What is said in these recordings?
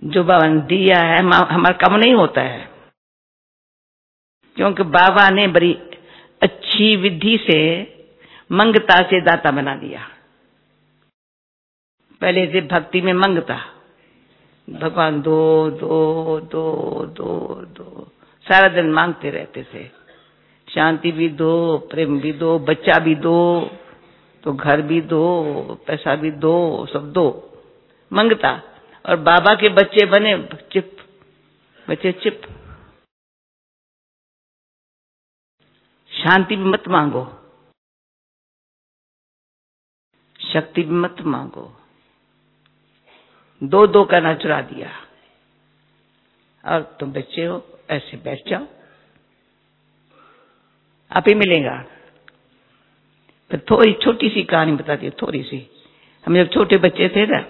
जो बाबा ने दिया है हमारा कम नहीं होता है, क्योंकि बाबा ने बड़ी अच्छी विधि से मंगता से दाता बना दिया। पहले से भक्ति में मंगता, भगवान दो दो दो दो दो, सारा दिन मांगते रहते थे। शांति भी दो, प्रेम भी दो, बच्चा भी दो, तो घर भी दो, पैसा भी दो, सब दो, मंगता। और बाबा के बच्चे बने चिप, बच्चे चिप। शांति भी मत मांगो, शक्ति भी मत मांगो, दो दो करना चुरा दिया। और तुम बच्चे हो, ऐसे बैठ जाओ, आप ही मिलेगा। फिर थोड़ी छोटी सी कहानी बताती हूँ, थोड़ी सी। हम जब छोटे बच्चे थे ना,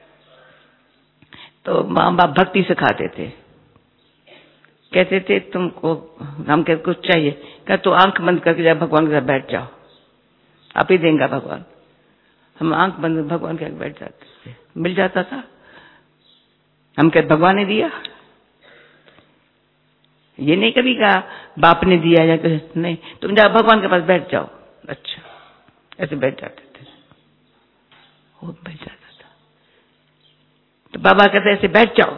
तो माँ बाप भक्ति सिखाते थे। कहते थे तुमको, हम कहते कुछ चाहिए, कहते तो आंख बंद करके जाओ, भगवान के साथ बैठ जाओ, आप ही देंगे भगवान। हम आंख बंद भगवान के साथ बैठ जाते थे, मिल जाता था। हम कहते भगवान ने दिया, ये नहीं कभी कहा बाप ने दिया या नहीं, तुम जाओ भगवान के पास बैठ जाओ। अच्छा, ऐसे बैठ जाते थे, वो बैठ जाता था। तो बाबा कहते ऐसे बैठ जाओ,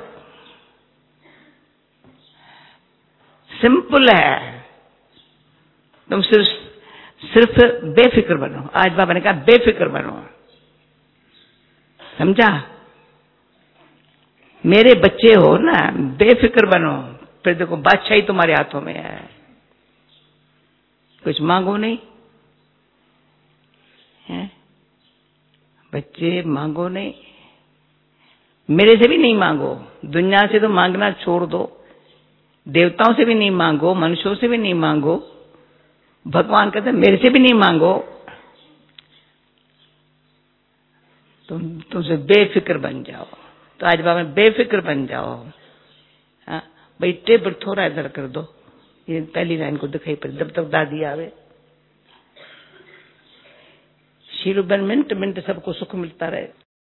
सिंपल है, तुम सिर्फ बेफिक्र बनो। आज बाबा ने कहा बेफिक्र बनो, समझा? मेरे बच्चे हो ना, बेफिक्र बनो, फिर देखो बादशाही तुम्हारे हाथों में है। कुछ मांगो नहीं है, बच्चे मांगो नहीं, मेरे से भी नहीं मांगो, दुनिया से तो मांगना छोड़ दो, देवताओं से भी नहीं मांगो, मनुष्यों से भी नहीं मांगो। भगवान कहते मेरे से भी नहीं मांगो, तुमसे बेफिक्र बन जाओ। तो आज बाबा बेफिक्र बन जाओ। हाँ भाई, टेबल थोड़ा इधर कर दो, ये पहली लाइन को दिखाई पड़े, जब तक दादी आवे। शीलू बन मिनट मिनट सबको सुख मिलता रहे।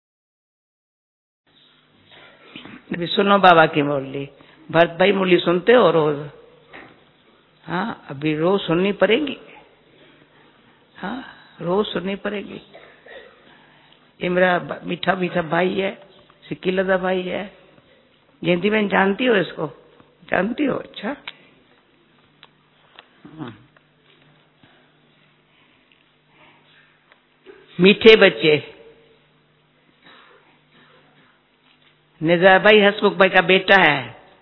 अभी सुनो बाबा की मुरली, भरत भाई मुरली सुनते हो रोज? हाँ, अभी रोज सुननी पड़ेगी। हाँ, रोज सुननी पड़ेगी। ये मेरा मीठा मीठा भाई है, सिक्की लदा भाई है। जयंती बहन जानती हो इसको? जानती हो? अच्छा। मीठे बच्चे, निज़ार भाई हसमुख भाई का बेटा है।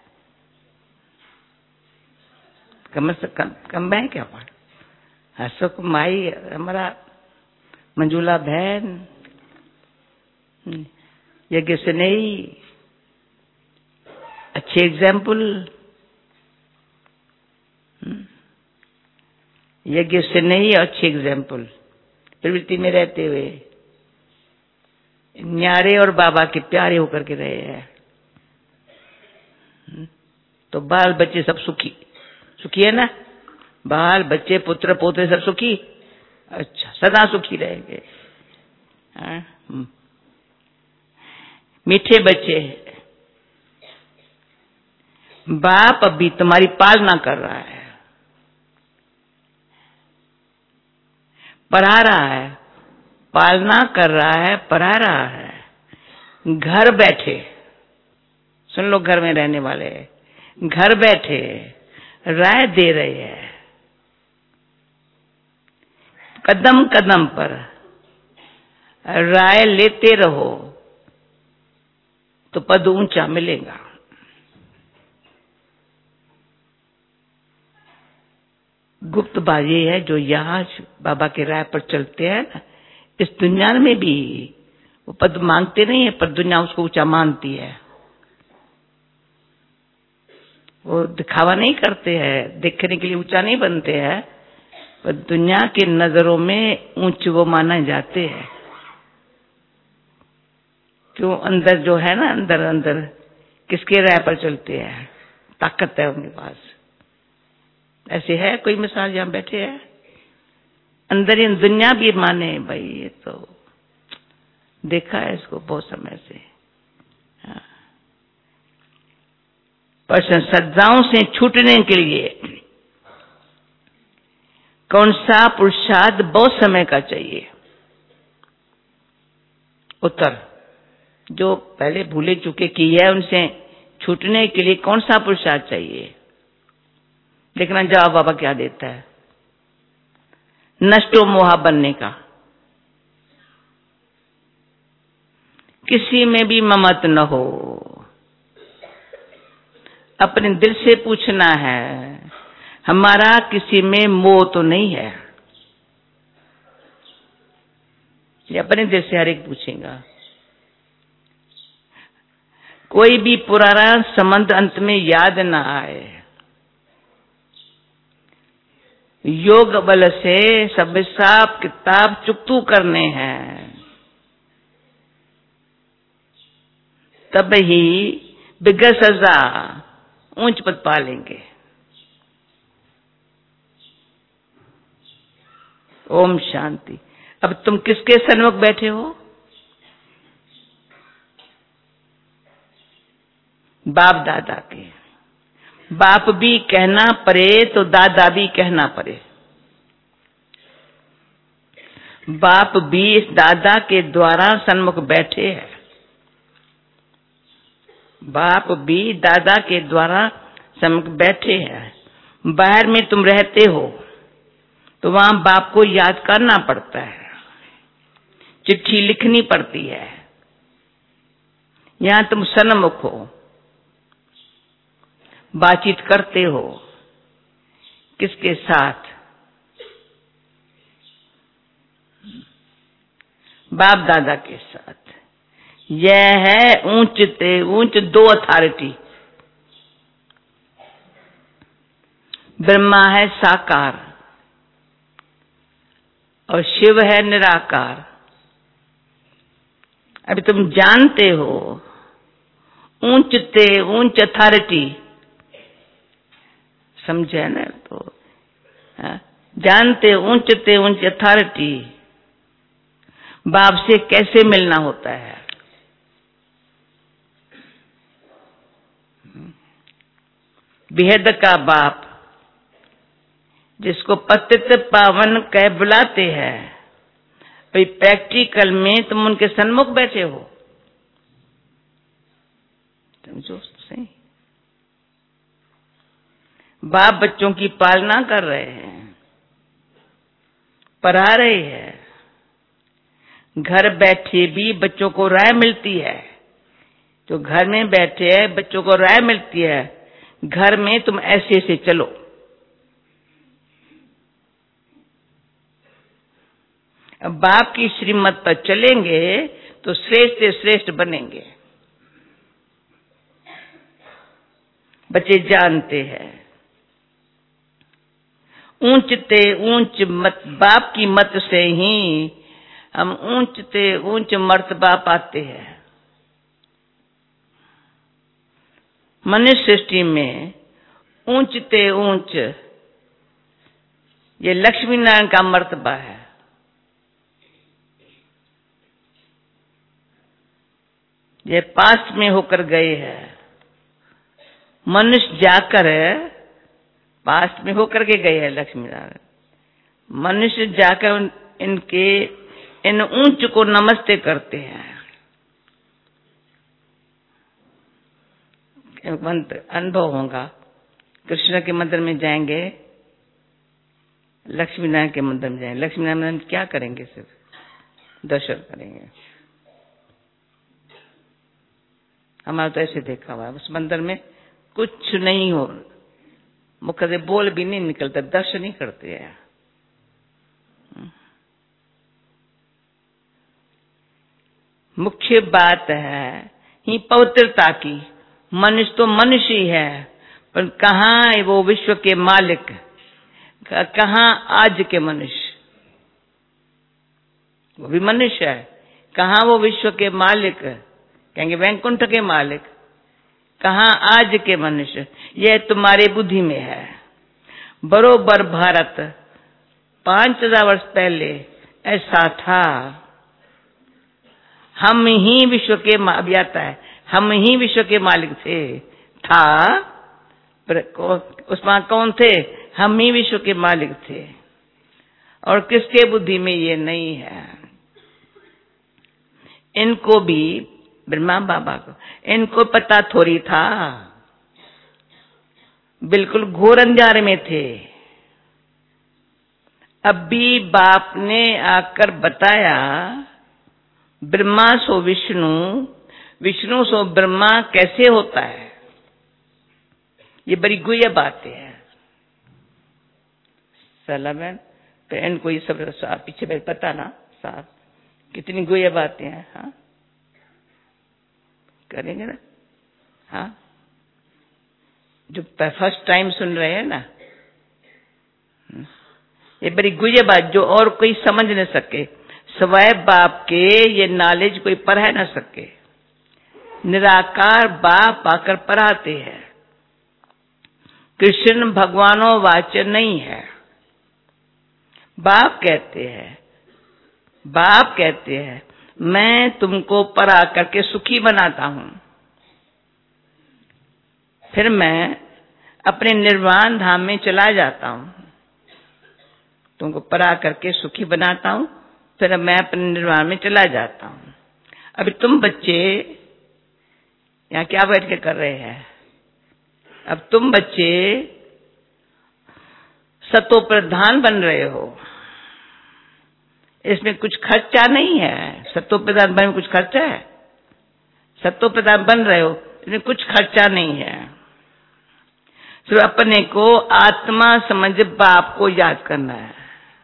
कम से कम है क्या? हसमुख माई हमारा, मंजूला बहन, यज्ञ से नहीं, अच्छे एग्जाम्पल। यज्ञ से नहीं, अच्छे एग्जाम्पल, प्रवृत्ति में रहते हुए न्यारे और बाबा के प्यारे होकर के रहे हैं। तो बाल बच्चे सब सुखी, सुखी है ना? बाल बच्चे पुत्र पोते सब सुखी। अच्छा, सदा सुखी रहेंगे। मीठे बच्चे, बाप अभी तुम्हारी पालना कर रहा है, पढ़ा रहा है, पालना कर रहा है, पढ़ा रहा है। घर बैठे, सुन लो, घर में रहने वाले घर बैठे राय दे रहे हैं, कदम कदम पर राय लेते रहो तो पद ऊंचा मिलेगा। गुप्त बात ये है, जो यहाँ बाबा के राय पर चलते हैं ना, इस दुनिया में भी वो पद मांगते नहीं है, पर दुनिया उसको ऊंचा मानती है। वो दिखावा नहीं करते हैं, दिखने के लिए ऊंचा नहीं बनते हैं, पर दुनिया की नजरों में ऊंचे वो माने जाते हैं। क्यों? अंदर जो है ना, अंदर अंदर किसके राय पर चलते हैं, ताकत है उनके पास। ऐसे है कोई मिसाल, यहाँ बैठे हैं, अंदर ही दुनिया भी माने भाई, ये तो देखा है इसको बहुत समय से। हाँ, और सज्जाओं से छूटने के लिए कौन सा पुरुषार्थ बहुत समय का चाहिए? उत्तर, जो पहले भूले चुके किए उनसे छूटने के लिए कौन सा पुरुषार्थ चाहिए? देखना जवाब बाबा क्या देता है। नष्टो मोहा बनने का। किसी में भी ममत न हो। अपने दिल से पूछना है, हमारा किसी में मोह तो नहीं है? ये अपने दिल से हर एक पूछेगा। कोई भी पुराना संबंध अंत में याद न आए। योग बल से सब हिसाब किताब चुकतू करने हैं, तब ही बिगड़ सजा ऊंच पद पा लेंगे। ओम शांति। अब तुम किसके सन्मुख बैठे हो? बाप दादा के। बाप भी कहना पड़े तो दादा भी कहना पड़े। बाप भी इस दादा के द्वारा सन्मुख बैठे हैं। बाप भी दादा के द्वारा सन्मुख बैठे हैं। बाहर में तुम रहते हो तो वहां बाप को याद करना पड़ता है, चिट्ठी लिखनी पड़ती है। यहां तुम सन्मुख हो, बातचीत करते हो। किसके साथ? बाप दादा के साथ। यह है ऊंच ते ऊंच दो अथॉरिटी। ब्रह्मा है साकार और शिव है निराकार। अभी तुम जानते हो ऊंच ते ऊंच अथॉरिटी, समझे ना? तो जानते ऊंच ते ऊंच अथॉरिटी बाप से कैसे मिलना होता है। बेहद का बाप जिसको पतित पावन कह बुलाते हैं, भाई प्रैक्टिकल में तुम उनके सन्मुख बैठे हो। समझो सही। बाप बच्चों की पालना कर रहे हैं, पढ़ा रहे हैं। घर बैठे भी बच्चों को राय मिलती है। जो घर में बैठे हैं बच्चों को राय मिलती है, घर में तुम ऐसे से चलो। अब बाप की श्रीमत पर चलेंगे तो श्रेष्ठ से श्रेष्ठ बनेंगे। बच्चे जानते हैं ऊंच ते ऊंच मत, बाप की मत से ही हम ऊंच ते ऊंच मर्तबा पाते हैं। मनुष्य सृष्टि में ऊंच ते ऊंच ये लक्ष्मी नारायण का मर्तबा है। ये पास में होकर गए हैं। मनुष्य जाकर पास में होकर के गए हैं लक्ष्मी नारायण। मनुष्य जाकर इनके इन ऊंच को नमस्ते करते हैं। मंत्र अनुभव होगा। कृष्ण के मंदिर में जाएंगे, लक्ष्मी नारायण के मंदिर में जाएंगे। लक्ष्मी नारायण क्या करेंगे? सिर्फ दर्शन करेंगे। हमारा तो ऐसे देखा हुआ है, उस मंदिर में कुछ नहीं हो, मुख से बोल भी नहीं निकलता, दर्शन ही करते हैं। मुख्य बात है ही पवित्रता की। मनुष्य तो मनुष्य ही है, पर कहाँ है वो विश्व के मालिक? कहाँ आज के मनुष्य? वो भी मनुष्य है। कहाँ वो विश्व के मालिक? कहेंगे वैकुंठ के मालिक। कहाँ आज के मनुष्य? यह तुम्हारे बुद्धि में है। बरोबर भारत 5000 वर्ष पहले ऐसा था। हम ही विश्व के, अभी आता है, हम ही विश्व के मालिक थे। था उसमें कौन थे? हम ही विश्व के मालिक थे। और किसके बुद्धि में ये नहीं है? इनको भी, ब्रह्मा बाबा को, इनको पता थोड़ी था, बिल्कुल घोर अंधारे में थे। अब भी बाप ने आकर बताया, ब्रह्मा सो विष्णु, विष्णु सो ब्रह्मा कैसे होता है। ये बड़ी गुह्य बातें हैं। सलामन पेन को ये सब पीछे बैठ पता ना साहब, कितनी गुह्य बातें हैं। हाँ करेंगे ना। हाँ जो फर्स्ट टाइम सुन रहे हैं ना, ये बड़ी गुह्य बात जो और कोई समझ न सके, सवय बाप के ये नॉलेज कोई पढ़ा न सके। निराकार बाप आकर पढ़ाते हैं। कृष्ण भगवानों वाच्य नहीं है। बाप कहते हैं मैं तुमको पढ़ा करके सुखी बनाता हूं, फिर मैं अपने निर्वाण धाम में चला जाता हूं। तुमको पढ़ा करके सुखी बनाता हूं, फिर मैं अपने निर्वाण में चला जाता हूं। अभी तुम बच्चे यहाँ क्या बैठ के कर रहे हैं? अब तुम बच्चे सतो प्रधान बन रहे हो। इसमें कुछ खर्चा नहीं है। सतो प्रधान बनने में कुछ खर्चा है? सतो प्रधान बन रहे हो, इसमें कुछ खर्चा नहीं है। सिर्फ अपने को आत्मा समझ बाप को याद करना है।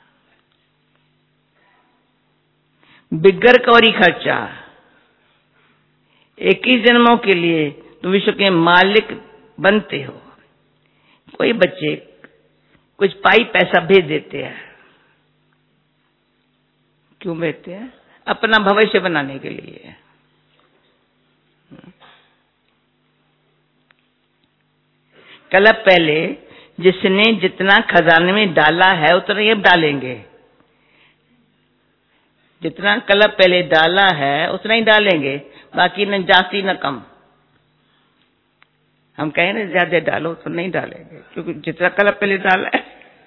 बिगर कौड़ी खर्चा। एक ही जन्मों के लिए तुम विश्व के मालिक बनते हो। कोई बच्चे कुछ पाई पैसा भेज देते हैं। क्यों भेजते हैं? अपना भविष्य बनाने के लिए। कल पहले जिसने जितना खजाने में डाला है उतना ये डालेंगे। जितना कल पहले डाला है उतना ही डालेंगे, बाकी न जाती न कम। हम कहें ना ज्यादा डालो तो नहीं डालेंगे, क्योंकि जितना कल पहले डाला है।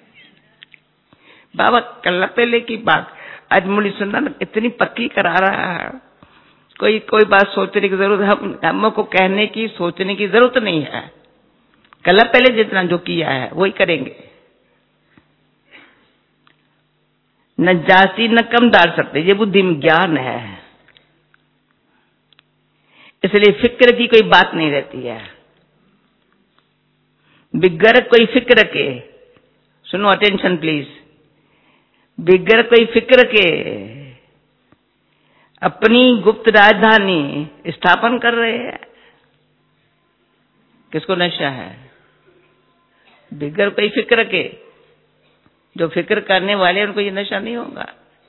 बाबा कल पहले की बात आज मुड़ी सुनना इतनी पक्की करा रहा है। कोई बात सोचने की जरूरत, हमको कहने की सोचने की जरूरत नहीं है। कल पहले जितना जो किया है वही करेंगे। न जाति न कम डाल सकते, ये बुद्धि में ज्ञान है। इसलिए फिक्र की कोई बात नहीं रहती है। बिगर कोई फिक्र के, सुनो अटेंशन प्लीज, बिगर कोई फिक्र के अपनी गुप्त राजधानी स्थापन कर रहे हैं। किसको नशा है? बिगर कोई फिक्र के। जो फिक्र करने वाले उनको ये नशा नहीं होगा।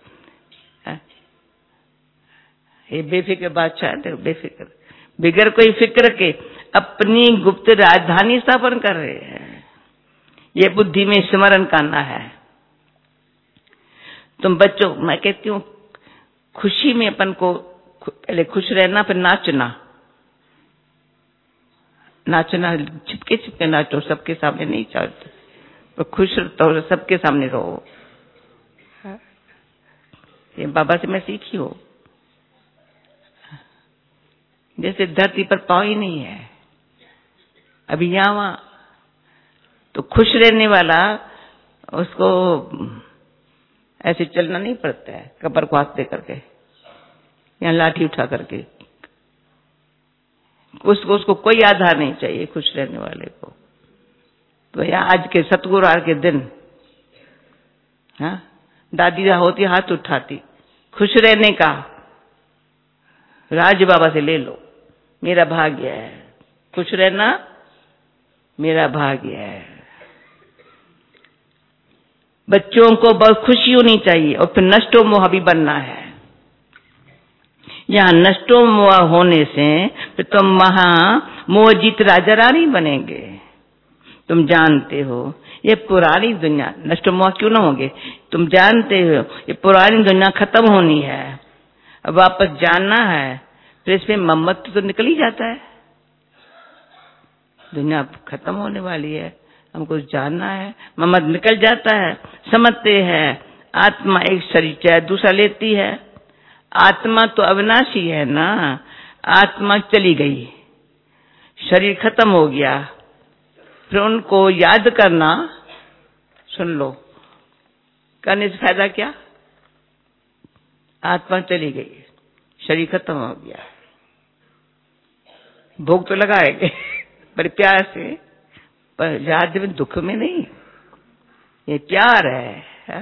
ये बेफिक्र बादशाह है, बेफिक्र, बिगर कोई फिक्र के अपनी गुप्त राजधानी स्थापन कर रहे हैं। ये बुद्धि में स्मरण करना है। तुम बच्चों, मैं कहती हूँ खुशी में अपन को पहले खुश रहना, फिर नाचना। छिपके छिपके नाचो, सबके सामने नहीं चाहते तो खुश तो सबके सामने रहो। ये बाबा से मैं सीखी हूँ। जैसे धरती पर पाँव ही नहीं है अभी यहाँ वहां, तो खुश रहने वाला उसको ऐसे चलना नहीं पड़ता है कबर को हाथ दे करके, यहाँ लाठी उठा करके। उसको कोई आधार नहीं चाहिए खुश रहने वाले को। तो यहाँ आज के सतगुरु के दिन, हाँ, दादी होती हाथ उठाती, खुश रहने का राज बाबा से ले लो, मेरा भाग्य है। खुश रहना मेरा भाग्य है। बच्चों को बहुत खुशी होनी चाहिए और फिर नष्टो मोह भी बनना है। यहाँ नष्टो मोह होने से फिर तुम महा मोहजीत राजा रानी बनेंगे। तुम जानते हो ये पुरानी दुनिया, नष्ट मोह क्यों ना होंगे? तुम जानते हो ये पुरानी दुनिया खत्म होनी है, अब वापस जानना है, फिर इसमें ममत्व तो निकल ही जाता है। दुनिया खत्म होने वाली है, हमको जानना है। ममद निकल जाता है, समझते हैं आत्मा एक शरीर चाहे दूसरा लेती है। आत्मा तो अविनाशी है ना, आत्मा चली गई, शरीर खत्म हो गया, फिर उनको याद करना, सुन लो, करने से फायदा क्या? आत्मा चली गई, शरीर खत्म हो गया, भोग तो लगाएंगे पर प्यार से, पर याद में दुख में नहीं, ये प्यार है।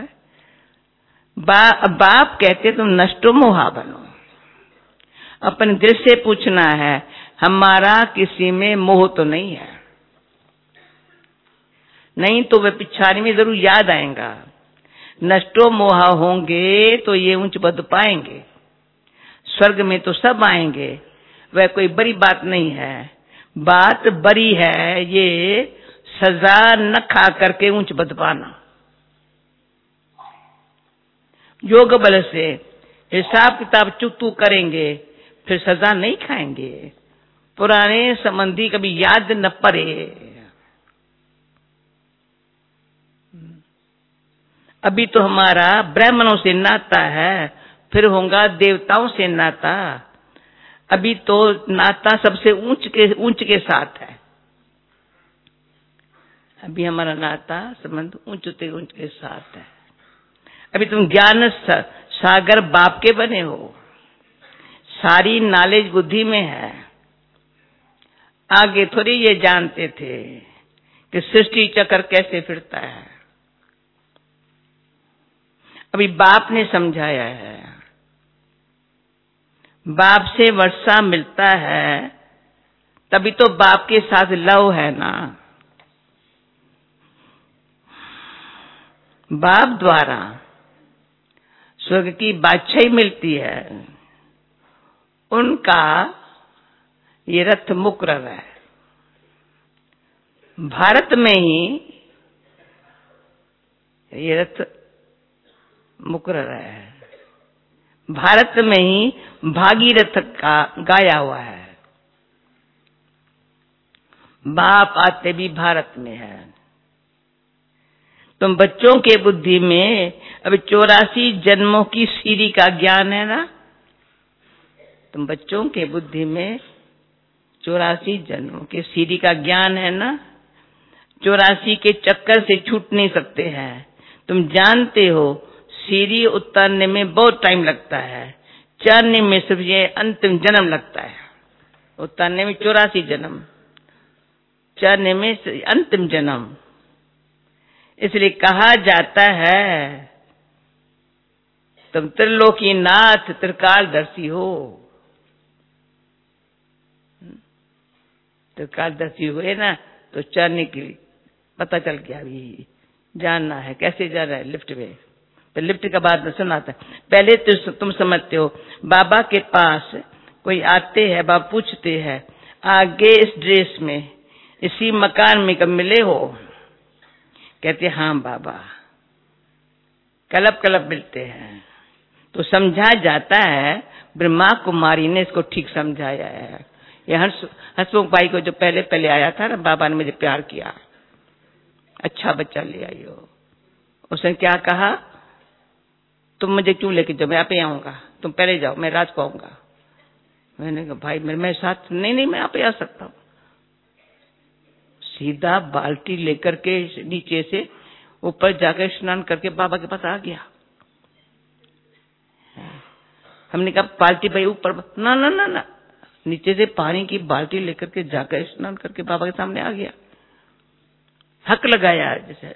बाप कहते तुम नष्टो मोहा बनो। अपने दिल से पूछना है, हमारा किसी में मोह तो नहीं है, नहीं तो वे पिछाड़ी में जरूर याद आएगा। नष्टो मोहा होंगे तो ये ऊंच पद पाएंगे, स्वर्ग में तो सब आएंगे, वह कोई बड़ी बात नहीं है। बात बड़ी है ये सजा न खा करके ऊंच पद पाना। योग बल से हिसाब किताब चुकतू करेंगे, फिर सजा नहीं खाएंगे। पुराने संबंधी कभी याद न पड़े। अभी तो हमारा ब्राह्मणों से नाता है, फिर होगा देवताओं से नाता। अभी तो नाता सबसे ऊंच के साथ है। अभी हमारा नाता संबंध ऊंच के साथ है। अभी तुम ज्ञान सागर बाप के बने हो, सारी नॉलेज बुद्धि में है। आगे थोड़ी ये जानते थे कि सृष्टि चक्र कैसे फिरता है। अभी बाप ने समझाया है, बाप से वर्षा मिलता है, तभी तो बाप के साथ लव है ना। बाप द्वारा स्वर्ग की बादशाही मिलती है, उनका ये रथ मुकर्रर है। भारत में ही ये रथ मुकर्रर है, भारत में ही भागीरथ का गाया हुआ है। बाप आते भी भारत में है। तुम बच्चों के बुद्धि में अभी 84 जन्मों की सीढ़ी का ज्ञान है ना। तुम बच्चों के बुद्धि में 84 जन्मों के सीढ़ी का ज्ञान है ना। 84 के चक्कर से छूट नहीं सकते हैं। तुम जानते हो सीढ़ी उतारने में बहुत टाइम लगता है, चढ़ने में सिर्फ ये अंतिम जन्म लगता है। उतारने में 84 जन्म, चढ़ने में अंतिम जन्म। इसलिए कहा जाता है तुम त्रिलोकीनाथ त्रिकालदर्शी हो। त्रिकालदर्शी हुए ना तो चढ़ने के लिए पता चल गया। अभी जानना है कैसे जाना है, लिफ्ट में। तो लिफ्ट का बात सुनाता है। पहले तो तुम समझते हो बाबा के पास कोई आते हैं, बाबा पूछते हैं आगे इस ड्रेस में इसी मकान में कब मिले हो? कहते हाँ बाबा, कलब कलब मिलते हैं। तो समझा जाता है ब्रह्मा कुमारी ने इसको ठीक समझाया है। ये हंसमुख भाई को जो पहले आया था ना, बाबा ने मुझे प्यार किया, अच्छा बच्चा ले आई हो। उसने क्या कहा, तुम मुझे क्यों लेके जाओ, मैं आप ही आऊंगा, तुम पहले जाओ, मैं रात को आऊंगा। मैंने कहा भाई मेरे साथ नहीं, मैं आप ही आ सकता हूँ। सीधा बाल्टी लेकर के नीचे से ऊपर जाकर स्नान करके बाबा के पास आ गया। हमने कहा बाल्टी भाई ऊपर, ना, नीचे से पानी की बाल्टी लेकर के जाकर स्नान करके बाबा के सामने आ गया। हक लगाया जैसे।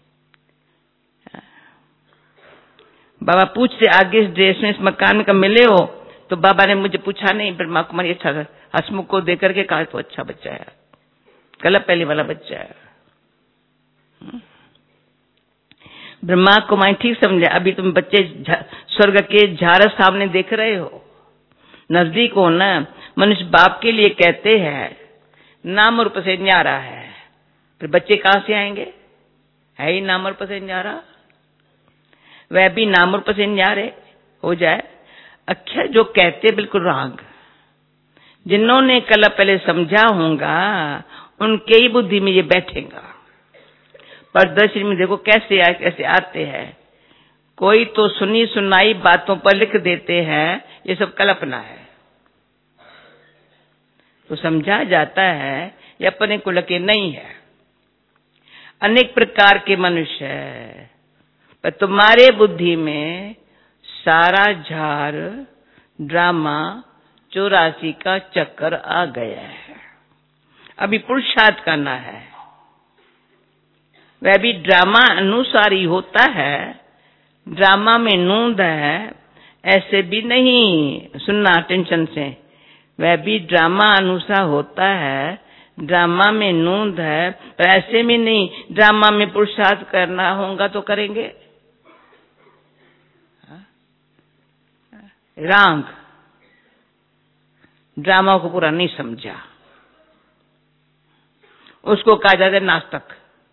बाबा पूछते आगे इस ड्रेस में इस मकान में कब मिले हो? तो बाबा ने मुझे पूछा नहीं, ब्रह्मा कुमारी अच्छा हसमुख को देकर के कहा तो अच्छा बच्चा है, कल पहले वाला बच्चा है। ब्रह्मा कुमारी ठीक समझा। अभी तुम बच्चे स्वर्ग के झारस सामने देख रहे हो, नजदीक हो ना। मनुष्य बाप के लिए कहते हैं नाम रूप से न्यारा है, फिर बच्चे कहां से आएंगे? है ही नाम रूप से न्यारा, वह भी नाम रूप से न्यारे हो जाए। अक्षर जो कहते बिल्कुल राग। जिन्होंने कल पहले समझा होगा उनके ही बुद्धि में ये बैठेगा। प्रदर्शनी में देखो कैसे आते हैं। कोई तो सुनी सुनाई बातों पर लिख देते हैं, ये सब कल्पना है। तो समझा जाता है ये अपने कुल के नहीं है। अनेक प्रकार के मनुष्य है, पर तुम्हारे बुद्धि में सारा झार ड्रामा 84 का चक्कर आ गया है। अभी पुरुषार्थ करना है, वह भी ड्रामा अनुसार ही होता है। ड्रामा में नूंद है, ऐसे भी नहीं सुनना टेंशन से। वह भी ड्रामा अनुसार होता है, ड्रामा में नूंद है, पर ऐसे में नहीं ड्रामा में पुरुषार्थ करना होगा तो करेंगे। रांग ड्रामा को पूरा नहीं समझा, उसको कहा जाता है नास्तिक।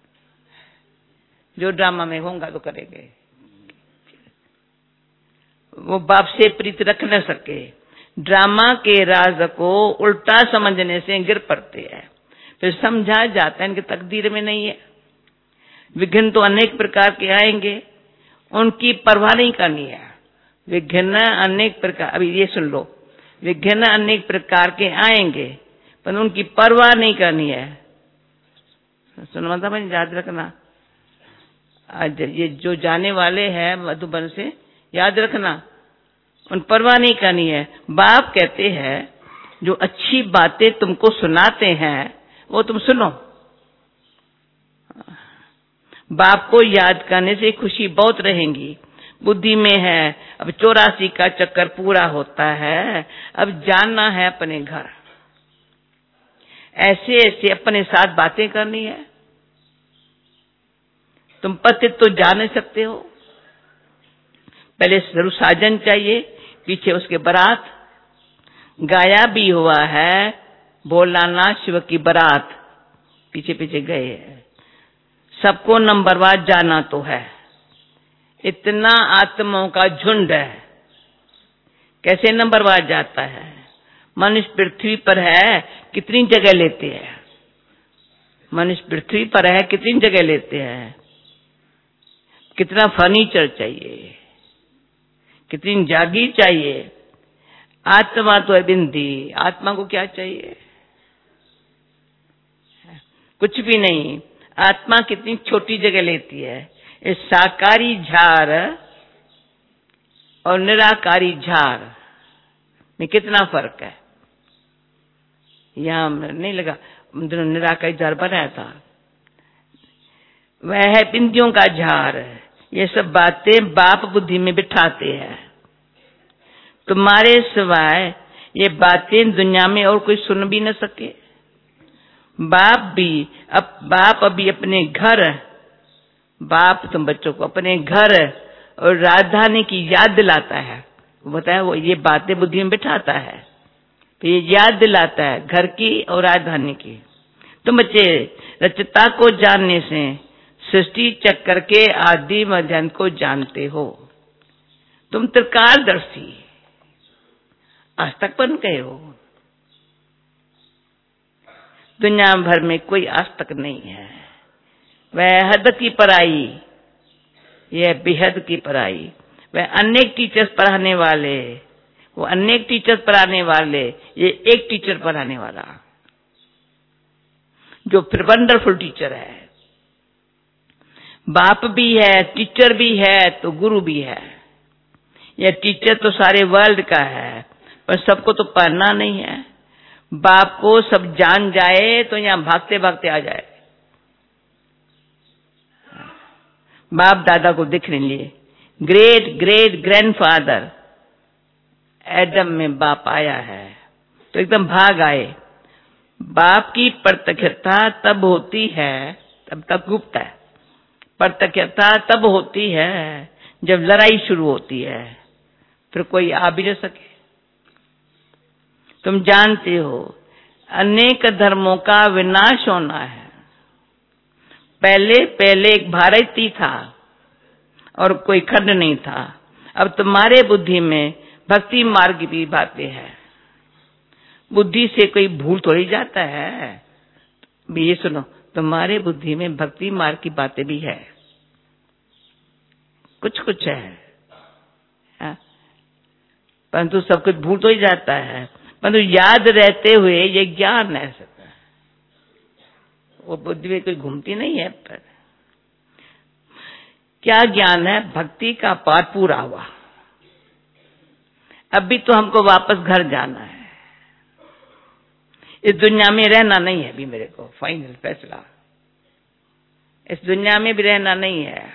जो ड्रामा में होगा तो करेंगे। वो बाप से प्रीति रख न सके, ड्रामा के राज को उल्टा समझने से गिर पड़ते हैं। फिर समझा जाता है इनकी तकदीर में नहीं है। विघ्न तो अनेक प्रकार के आएंगे, उनकी परवाह नहीं करनी है। विघ्न अनेक प्रकार, अभी ये सुन लो, विघ्न अनेक प्रकार के आएंगे पर उनकी परवाह नहीं करनी है। सुन मतलब याद रखना, आज ये जो जाने वाले हैं मधुबन से याद रखना, उन परवाह नहीं करनी है। बाप कहते हैं जो अच्छी बातें तुमको सुनाते हैं वो तुम सुनो। बाप को याद करने से खुशी बहुत रहेंगी। बुद्धि में है अब 84 का चक्कर पूरा होता है, अब जानना है अपने घर। ऐसे ऐसे अपने साथ बातें करनी है। तुम पति तो जान नहीं सकते हो, पहले जरूर साजन चाहिए, पीछे उसके बारात। गाया भी हुआ है भोलानाथ शिव की बारात, पीछे पीछे गए हैं। सबको नंबरवार जाना तो है, इतना आत्माओं का झुंड है, कैसे नंबरवार जाता है। मनुष्य पृथ्वी पर है कितनी जगह लेते हैं, मनुष्य पृथ्वी पर है कितनी जगह लेते हैं। कितना फर्नीचर चाहिए, कितनी जागीर चाहिए। आत्मा तो है बिंदी, आत्मा को क्या चाहिए, कुछ भी नहीं। आत्मा कितनी छोटी जगह लेती है। इस साकारी झार और निराकारी झार में कितना फर्क है। यहां नहीं लगा, निराकारी झार बनाया था, वह है बिंदियों का झार। ये सब बातें बाप बुद्धि में बिठाते हैं। तुम्हारे सिवाय ये बातें दुनिया में और कोई सुन भी न सके। बाप अभी अपने घर, बाप तुम बच्चों को अपने घर और राजधानी की याद दिलाता है। बताया वो ये बातें बुद्धि में बिठाता है, तो ये याद दिलाता है घर की और राजधानी की। तुम बच्चे रचता को जानने से सृष्टि चक्कर के आदि मध्य को जानते हो। तुम त्रिकालदर्शी आज तक बन गए हो। दुनिया भर में कोई आज तक नहीं है। वह हद की पराई, यह बेहद की पराई। वह अनेक टीचर्स पढ़ाने वाले, वो अनेक टीचर्स पढ़ाने वाले, ये एक टीचर पढ़ाने वाला, जो फिर वंडरफुल टीचर है। बाप भी है, टीचर भी है, तो गुरु भी है। यह टीचर तो सारे वर्ल्ड का है, पर सबको तो पढ़ना नहीं है। बाप को सब जान जाए तो यहां भागते भागते आ जाए। बाप दादा को दिखने लिए, ग्रेट ग्रेट ग्रैंडफादर एडम में बाप आया है, तो एकदम भाग आए। बाप की प्रत्यक्षता तब होती है, तब तक गुप्त है। प्रत्यक्षता तब होती है जब लड़ाई शुरू होती है, फिर कोई आ भी न सके। तुम जानते हो अनेक धर्मों का विनाश होना है। पहले एक भारत ही था और कोई खंड नहीं था। अब तुम्हारे बुद्धि में भक्ति मार्ग की बातें हैं। बुद्धि से कोई भूल थोड़ी जाता है। भी ये सुनो, तुम्हारे बुद्धि में भक्ति मार्ग की बातें भी है, कुछ कुछ है, परंतु सब कुछ भूल तो ही जाता है, परंतु याद रहते हुए ये ज्ञान है, वो बुद्धि में कोई घूमती नहीं है। पर क्या ज्ञान है? भक्ति का पाठ पूरा हुआ, अभी तो हमको वापस घर जाना है, इस दुनिया में रहना नहीं है अभी मेरे को, फाइनल फैसला, इस दुनिया में भी रहना नहीं है।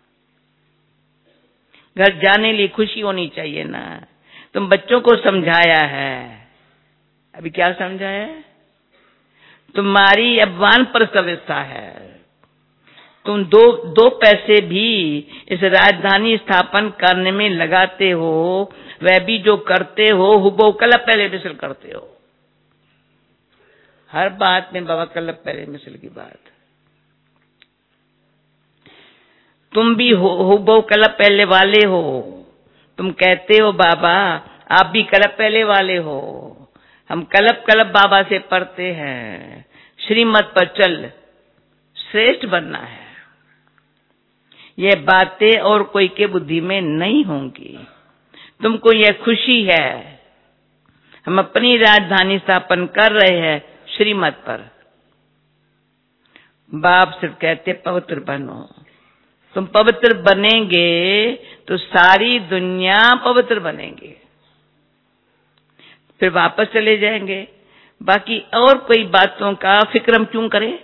घर जाने लिए खुशी होनी चाहिए ना। तुम बच्चों को समझाया है, अभी क्या समझाया? तुम्हारी अब वानप्रस्थ अवस्था है, तुम दो पैसे भी इस राजधानी स्थापन करने में लगाते हो, वह भी जो करते हो हुबहू कल पहले मिसल करते हो। हर बात में बाबा कल पहले मिसल की बात, तुम भी हुबहू कल पहले वाले हो। तुम कहते हो बाबा आप भी कल पहले वाले हो, हम कलब बाबा से पढ़ते हैं, श्रीमत पर चल, श्रेष्ठ बनना है। ये बातें और कोई के बुद्धि में नहीं होंगी। तुमको यह खुशी है हम अपनी राजधानी स्थापन कर रहे हैं श्रीमत पर। बाप सिर्फ कहते पवित्र बनो, तुम पवित्र बनेंगे तो सारी दुनिया पवित्र बनेंगे, फिर वापस चले जाएंगे। बाकी और कोई बातों का फिक्र हम क्यों करें?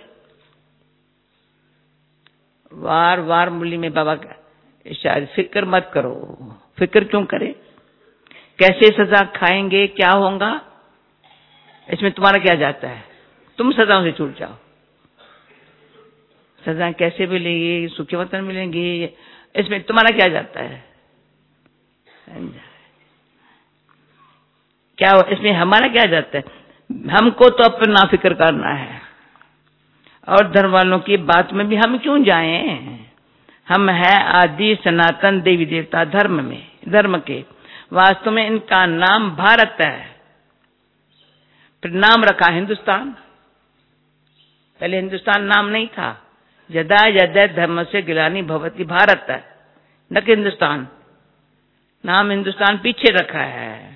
वार वार मुरली में बाबा का शायद फिक्र मत करो, फिक्र क्यों करें? कैसे सजा खाएंगे, क्या होगा, इसमें तुम्हारा क्या जाता है? तुम सजाओं से छूट जाओ। सजा कैसे मिलेगी, सुखी वतन मिलेंगी, इसमें तुम्हारा क्या जाता है? क्या इसमें हमारा क्या जाता है? हमको तो अपना फिक्र करना है, और धर्म वालों की बात में भी हम क्यों जाएं? हम है आदि सनातन देवी देवता धर्म के। वास्तव में इनका नाम भारत है, फिर नाम रखा हिंदुस्तान। पहले हिंदुस्तान नाम नहीं था। यदा यदा धर्म से गिलानी भवती भारत है, न कि हिंदुस्तान। नाम हिंदुस्तान पीछे रखा है।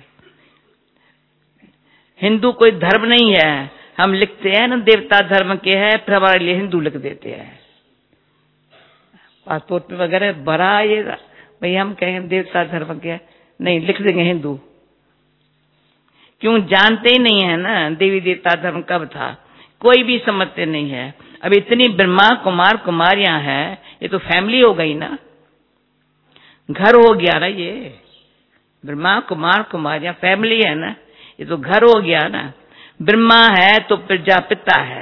हिंदू कोई धर्म नहीं है। हम लिखते हैं ना देवता धर्म के है, फिर हमारे लिए हिंदू लिख देते हैं पासपोर्ट में वगैरह भरा ये भाई, हम कहेंगे देवता धर्म के नहीं, लिख देंगे हिंदू। क्यों? जानते ही नहीं है ना देवी देवता धर्म कब था, कोई भी समझते नहीं है। अब इतनी ब्रह्मा कुमार कुमारियां हैं, ये तो फैमिली हो गई ना, घर हो गया ना। ये ब्रह्मा कुमार कुमारियां फैमिली है ना, ये तो घर हो गया ना। ब्रह्मा है तो प्रजापिता है,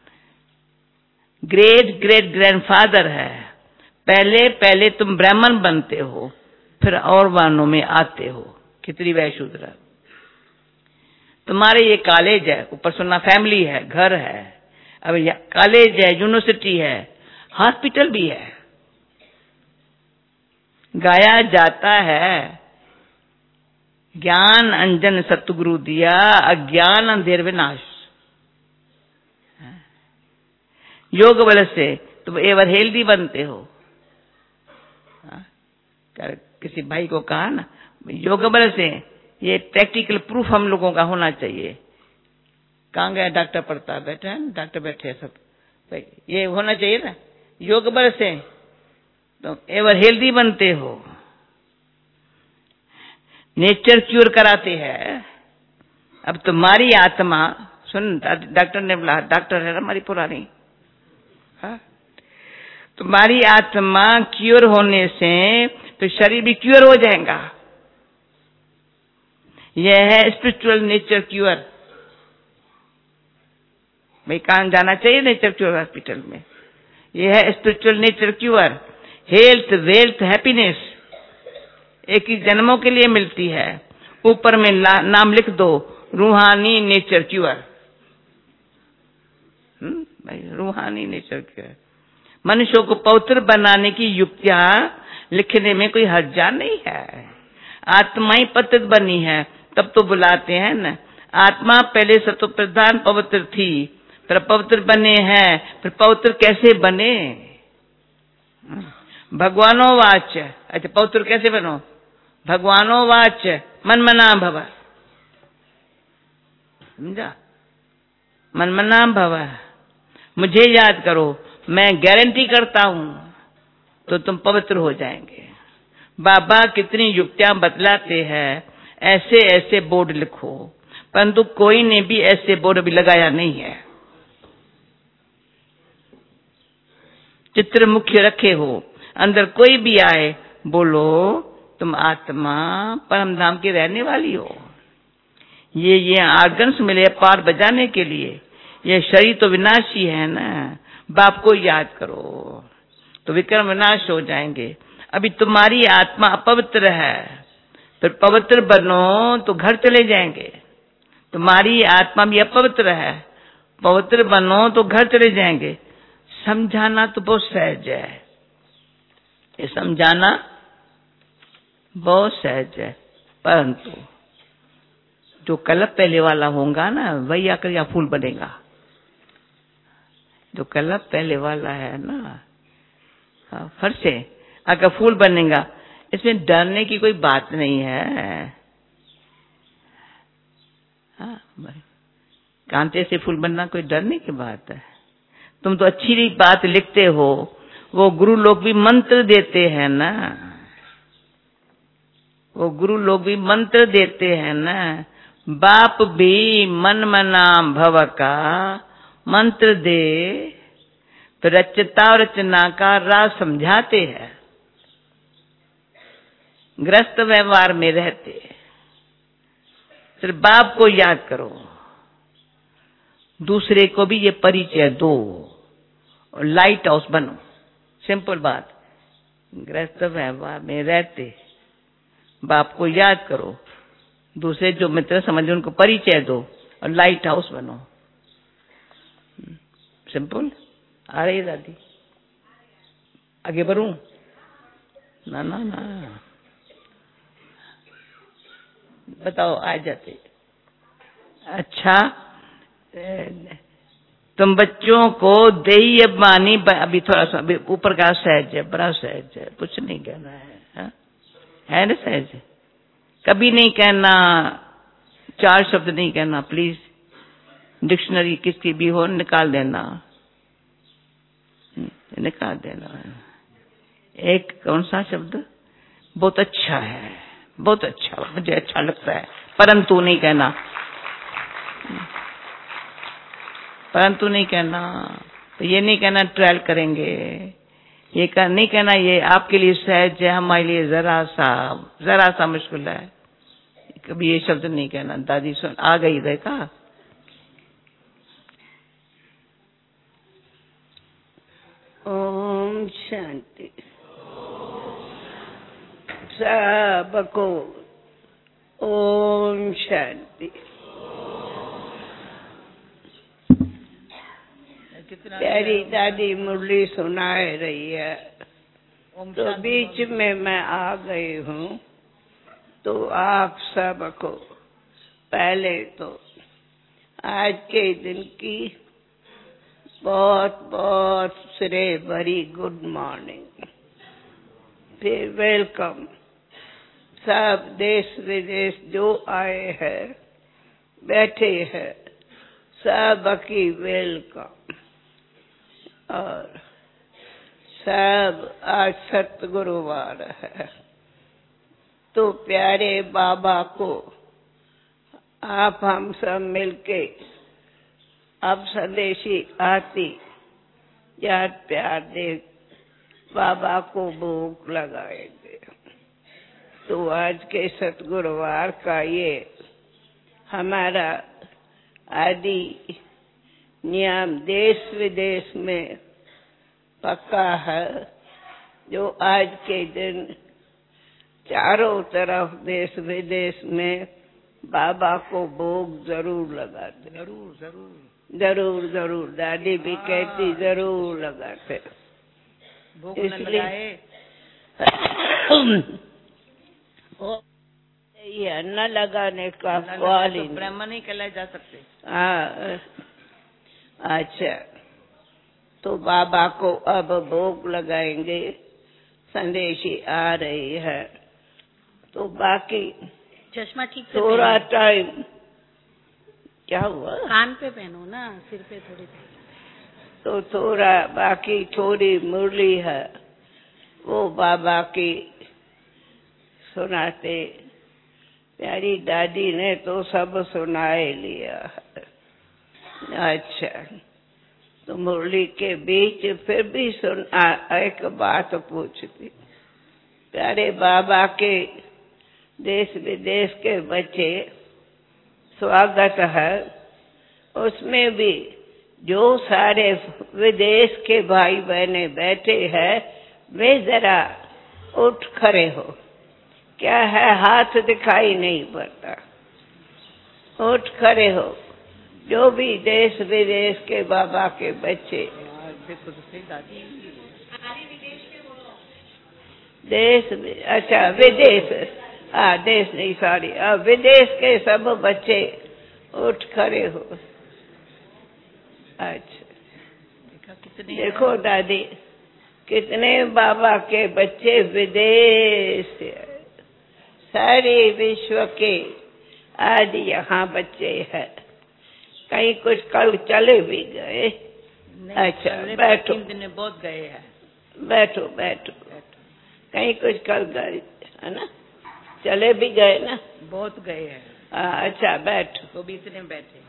ग्रेट ग्रेट ग्रैंडफादर है। पहले पहले तुम ब्राह्मण बनते हो, फिर और वानों में आते हो। कितनी वैशूद्र तुम्हारे ये कॉलेज है, ऊपर सुनना फैमिली है, घर है। अब कॉलेज है, यूनिवर्सिटी है, हॉस्पिटल भी है। गाया जाता है ज्ञान अंजन सतगुरु दिया, अज्ञान अंधेर विनाश। योग बल से तुम एवर हेल्दी बनते हो। किसी भाई को कहा ना, योग बल से, ये प्रैक्टिकल प्रूफ हम लोगों का होना चाहिए। कहाँ गया डॉक्टर पढ़ता बैठे हैं, डॉक्टर बैठे सब, भाई ये होना चाहिए ना। योग बल से तुम एवर हेल्दी बनते हो। नेचर क्यूर कराते हैं। अब तुम्हारी आत्मा, सुन डॉक्टर ने बोला, डॉक्टर है हमारी पुरानी, तुम्हारी आत्मा क्यूर होने से तो शरीर भी क्यूर हो जाएगा। यह है स्पिरिचुअल नेचर क्यूर। भाई कहाँ जाना चाहिए नेचर क्यूर हॉस्पिटल में? यह है spiritual nature cure. Health wealth happiness एक ही जन्मों के लिए मिलती है। ऊपर में नाम लिख दो, रूहानी नेचर क्यूर। भाई रूहानी नेचर क्यूर। मनुष्यों को पवित्र बनाने की युक्तियां लिखने में कोई हर्जा नहीं है। आत्मा ही पतित बनी है, तब तो बुलाते हैं न। आत्मा पहले सतो प्रधान पवित्र थी, फिर पवित्र बने हैं, फिर पवित्र कैसे बने? भगवानो वाच, अच्छा पवित्र कैसे बनो? भगवानो वाच मनमना भव, समझा? मनमना भव, मुझे याद करो, मैं गारंटी करता हूं तो तुम पवित्र हो जाएंगे। बाबा कितनी युक्तियां बतलाते हैं, ऐसे ऐसे बोर्ड लिखो, परंतु कोई ने भी ऐसे बोर्ड भी लगाया नहीं है। चित्र मुख्य रखे हो, अंदर कोई भी आए बोलो तुम आत्मा परम धाम की रहने वाली हो। ये आर्गन्स मिले पार बजाने के लिए, ये शरीर तो विनाशी है ना। बाप को याद करो तो विक्रम विनाश हो जाएंगे। अभी तुम्हारी आत्मा अपवित्र है, फिर पवित्र बनो तो घर चले जाएंगे। तुम्हारी आत्मा भी अपवित्र है, पवित्र बनो तो घर चले जाएंगे। समझाना तो बहुत सहज है, ये समझाना बहुत सहज है, परंतु जो कलप पहले वाला होगा ना वही आकर यहाँ फूल बनेगा। जो कलप पहले वाला है ना, फिर से अगर फूल बनेगा, इसमें डरने की कोई बात नहीं है। कांटे से फूल बनना कोई डरने की बात है? तुम तो अच्छी बात लिखते हो, वो गुरु लोग भी मंत्र देते हैं ना, वो गुरु लोग भी मंत्र देते हैं ना। बाप भी मन मना भव का मंत्र दे तो रचता और रचना का राज समझाते हैं। ग्रस्त व्यवहार में रहते, सिर्फ बाप को याद करो, दूसरे को भी ये परिचय दो और लाइट हाउस बनो। सिंपल बात, ग्रस्त व्यवहार में रहते बाप को याद करो, दूसरे जो मित्र समझो उनको परिचय दो और लाइट हाउस बनो। सिंपल। आ रही दादी? आगे बढ़ूं? ना ना ना, बताओ आ जाते। अच्छा, तुम बच्चों को देही बानी, अभी थोड़ा सा ऊपर का सहज है, बड़ा सहज है, कुछ नहीं कहना है ना सहज? कभी नहीं कहना, 4 शब्द नहीं कहना प्लीज। डिक्शनरी किसकी भी हो निकाल देना, निकाल देना। एक कौन सा शब्द बहुत अच्छा है, बहुत अच्छा, मुझे अच्छा लगता है, परंतु नहीं कहना, परंतु नहीं कहना। तो ये नहीं कहना ट्रायल करेंगे, ये नहीं कहना ये आपके लिए सहज है, हमारे लिए जरा सा मुश्किल है। कभी ये शब्द नहीं कहना। दादी सुन आ गई, देखा? ओम शांति। सबको ओम शांति। प्यारी दादी मुरली सुनाए रही है, तो बीच में मैं आ गई हूँ। तो आप सबको पहले तो आज के दिन की बहुत बहुत श्रेय भरी गुड मॉर्निंग, फिर वेलकम। सब देश विदेश जो आए हैं बैठे हैं, सब की वेलकम। और सब आज सतगुरुवार है, तो प्यारे बाबा को आप हम सब मिलके अब संदेशी आती याद प्यार दे बाबा को भोग लगाएंगे। तो आज के सतगुरुवार का ये हमारा आदि नियम देश विदेश में पक्का है, जो आज के दिन चारों तरफ देश विदेश में बाबा को भोग जरूर लगाते। जरूर जरूर जरूर जरूर, दादी भी कहती जरूर लगाते। भोग न लगाए ये न लगाने का सवाल ही ब्राह्मण नहीं कहलाए जा सकते। हाँ, अच्छा, तो बाबा को अब भोग लगाएंगे। संदेशी आ रही है, तो बाकी चश्मा ठीक से थोड़ा टाइम। क्या हुआ? कान पे पहनो ना, सिर पे थोड़ी। तो थोड़ा बाकी थोड़ी मुरली है, वो बाबा की सुनाते। प्यारी दादी ने तो सब सुनाए लिया है। अच्छा, तो मुरली के बीच फिर भी एक बात पूछती। प्यारे बाबा के देश विदेश के बच्चे स्वागत है, उसमें भी जो सारे विदेश के भाई बहने बैठे हैं वे जरा उठ खड़े हो। क्या है, हाथ दिखाई नहीं पड़ता। उठ खड़े हो, जो भी देश विदेश के बाबा के बच्चे। देश, अच्छा विदेश, देश नहीं, सॉरी, विदेश के सब बच्चे उठ खड़े हो। अच्छा, देखो दादी, कितने बाबा के बच्चे विदेश से, सारे विश्व के आज यहाँ बच्चे हैं। कहीं कुछ कल चले भी गए। अच्छा, बैठो, बहुत गए हैं। बैठो बैठो, कहीं कुछ कल गए है ना, चले भी गए ना, बहुत गए हैं। अच्छा बैठो। तो भी इतने बैठे।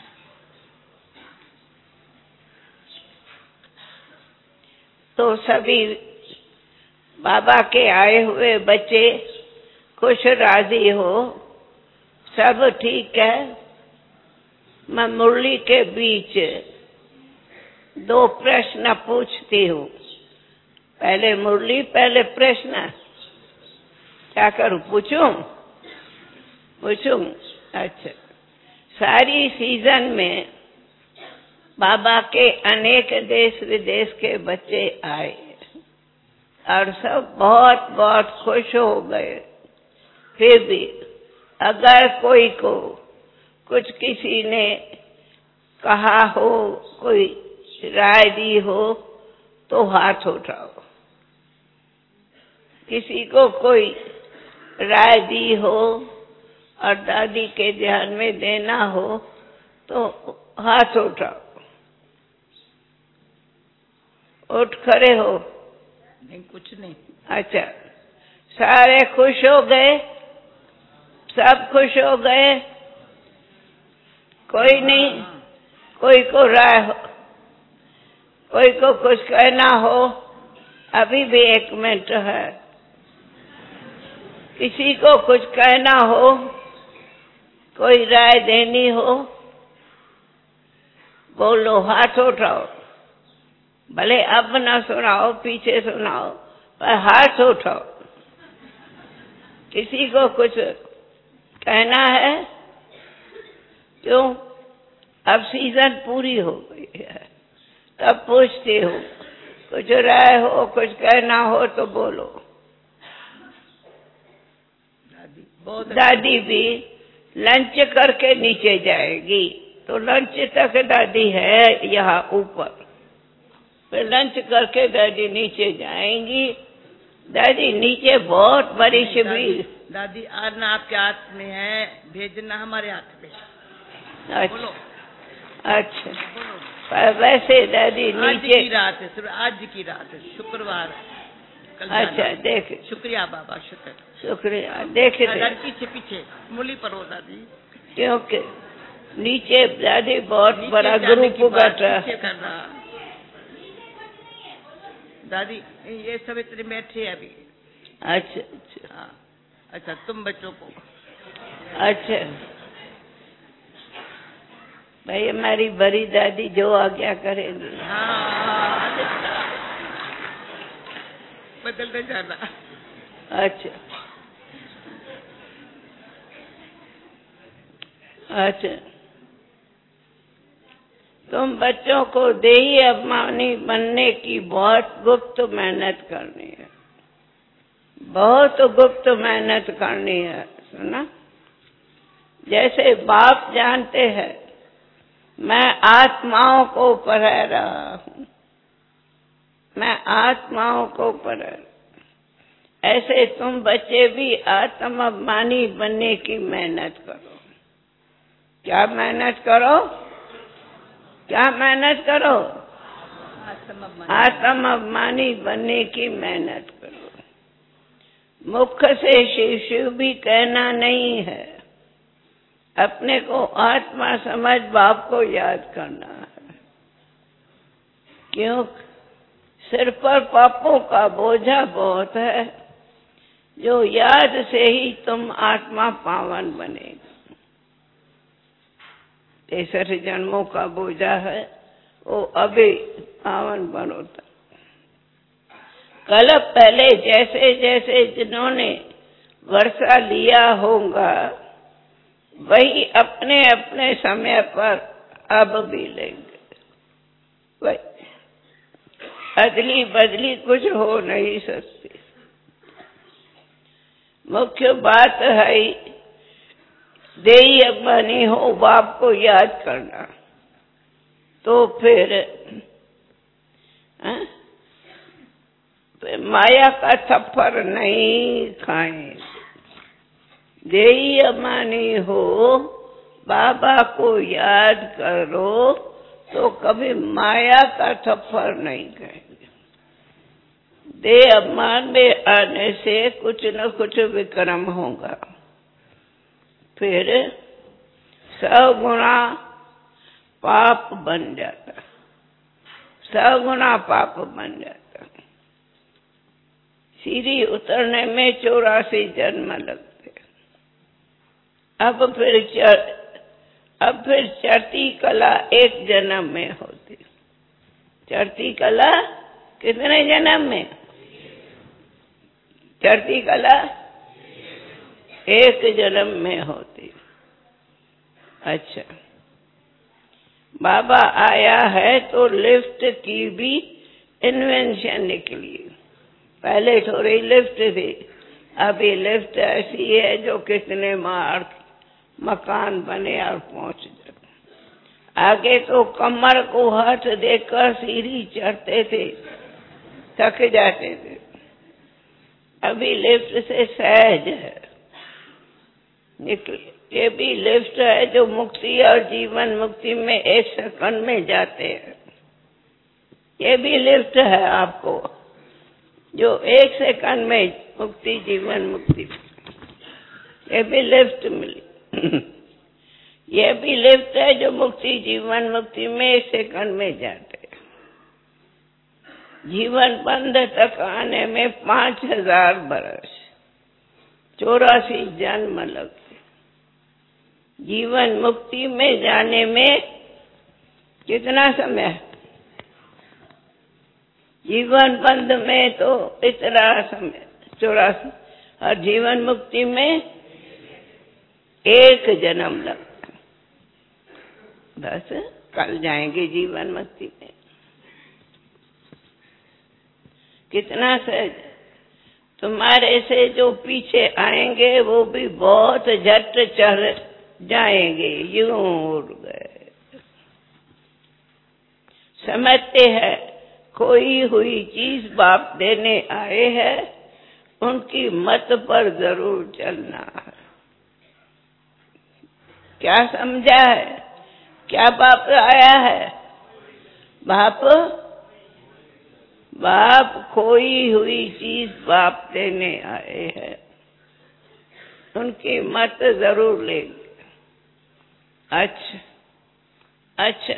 तो सभी बाबा के आए हुए बच्चे खुश राजी हो, सब ठीक है। मैं मुरली के बीच दो प्रश्न पूछती हूँ। पहले मुरली, पहले प्रश्न। क्या करूं, पूछूं? पूछूं? अच्छा, सारी सीजन में बाबा के अनेक देश विदेश के बच्चे आए और सब बहुत बहुत खुश हो गए। फिर भी अगर कोई को कुछ किसी ने कहा हो, कोई राय दी हो, तो हाथ उठाओ। किसी को कोई राय दी हो और दादी के ध्यान में देना हो तो हाथ उठाओ। उठ खड़े हो। नहीं, कुछ नहीं। अच्छा, सारे खुश हो गए? सब खुश हो गए? कोई नहीं? कोई को राय हो, कोई को कुछ कहना हो? अभी भी 1 मिनट है। किसी को कुछ कहना हो, कोई राय देनी हो, बोलो, हाथ उठाओ। भले अब ना सुनाओ, पीछे सुनाओ, पर हाथ उठाओ। किसी को कुछ कहना है? क्यों? अब सीजन पूरी हो गई है, तब पूछती हूँ। कुछ राय हो, कुछ कहना हो तो बोलो। दादी भी लंच करके नीचे जाएगी, तो लंच तक दादी है यहाँ ऊपर। फिर लंच करके दादी नीचे जाएंगी। दादी नीचे बहुत बड़ी शिविर। दादी आना आपके हाथ में है, भेजना हमारे हाथ में। अच्छा, अच्छा, पर वैसे दादी नीचे। आज की रात है, सिर्फ आज की रात है, शुक्रवार। अच्छा, देख, शुक्रिया बाबा, शुक्रिया। देख पीछे पीछे मुरली पर हो दादी, क्योंकि नीचे दादी बहुत बड़ा ग्रुप बैठा करना। दादी ये सब इतने बैठे हैं अभी। अच्छा अच्छा, हाँ, अच्छा, तुम बच्चों को। अच्छा भाई, हमारी बड़ी दादी जो आज्ञा करेगी। हाँ, बदलते जाना। अच्छा अच्छा, तुम बच्चों को देही अभिमानी बनने की बहुत गुप्त मेहनत करनी है, बहुत गुप्त मेहनत करनी है। सुना? जैसे बाप जानते हैं मैं आत्माओं को पढ़ा रहा हूँ, मैं आत्माओं को पढ़ा। ऐसे तुम बच्चे भी आत्माभिमानी बनने की मेहनत करो। क्या मेहनत करो? क्या मेहनत करो? आत्माभिमानी बनने की मेहनत करो। मुख से शिव शिव भी कहना नहीं है, अपने को आत्मा समझ बाप को याद करना है। क्यों? सिर पर पापों का बोझा बहुत है, जो याद से ही तुम आत्मा पावन बनेगी। 63 जन्मों का बोझा है, वो अभी पावन बनोता। कल पहले जैसे जैसे जिन्होंने वर्षा लिया होगा, वही अपने अपने समय पर अब भी लेंगे। वही अदली बदली कुछ हो नहीं सकती। मुख्य बात है देही अभिमानी हो बाप को याद करना, तो फिर माया का थप्पड़ नहीं खाएं। देही अभिमानी हो, बाबा को याद करो, तो कभी माया का थप्पड़ नहीं खाएंगे। देह अभिमान में आने से कुछ न कुछ विक्रम होगा, फिर सगुना पाप बन जाता, सगुना पाप बन जाता। सीढ़ी उतरने में 84 जन्म लगते। अब फिर चढ़ती कला एक जन्म में होती। चढ़ती कला कितने जन्म में? चढ़ती कला एक जन्म में होती। अच्छा, बाबा आया है तो लिफ्ट की भी इन्वेंशन निकली। पहले थोड़ी लिफ्ट थी, अभी लिफ्ट ऐसी है जो कितने मार मकान बने और पहुंच जाए। आगे तो कमर को हाथ देकर सीढ़ी चढ़ते थे, थक जाते थे। अभी लिफ्ट से सहज है निकली। ये भी लिफ्ट है जो मुक्ति और जीवन मुक्ति में 1 सेकंड में जाते हैं। ये भी लिफ्ट है आपको, जो 1 सेकंड में मुक्ति जीवन मुक्ति, ये भी लिफ्ट मिली। ये भी लिफ्ट है जो मुक्ति जीवन मुक्ति में 1 सेकंड में जाते हैं। जीवन बंध तक आने में 5000 बरस, 84 जन्म लगते। जीवन मुक्ति में जाने में कितना समय? जीवन बंध में तो इतना समय 84, और जीवन मुक्ति में 1 जन्म लगता। बस कल जाएंगे जीवन मुक्ति में। कितना सहज। तुम्हारे से जो पीछे आएंगे वो भी बहुत झट चढ़ जाएंगे, यूं उड़ गए। समझते हैं कोई हुई चीज बाप देने आए हैं, उनकी मत पर जरूर चलना है। क्या समझा है? क्या बाप आया है? बाप खोई हुई चीज बाप देने आए हैं, उनकी मत जरूर लेंगे। अच्छा अच्छा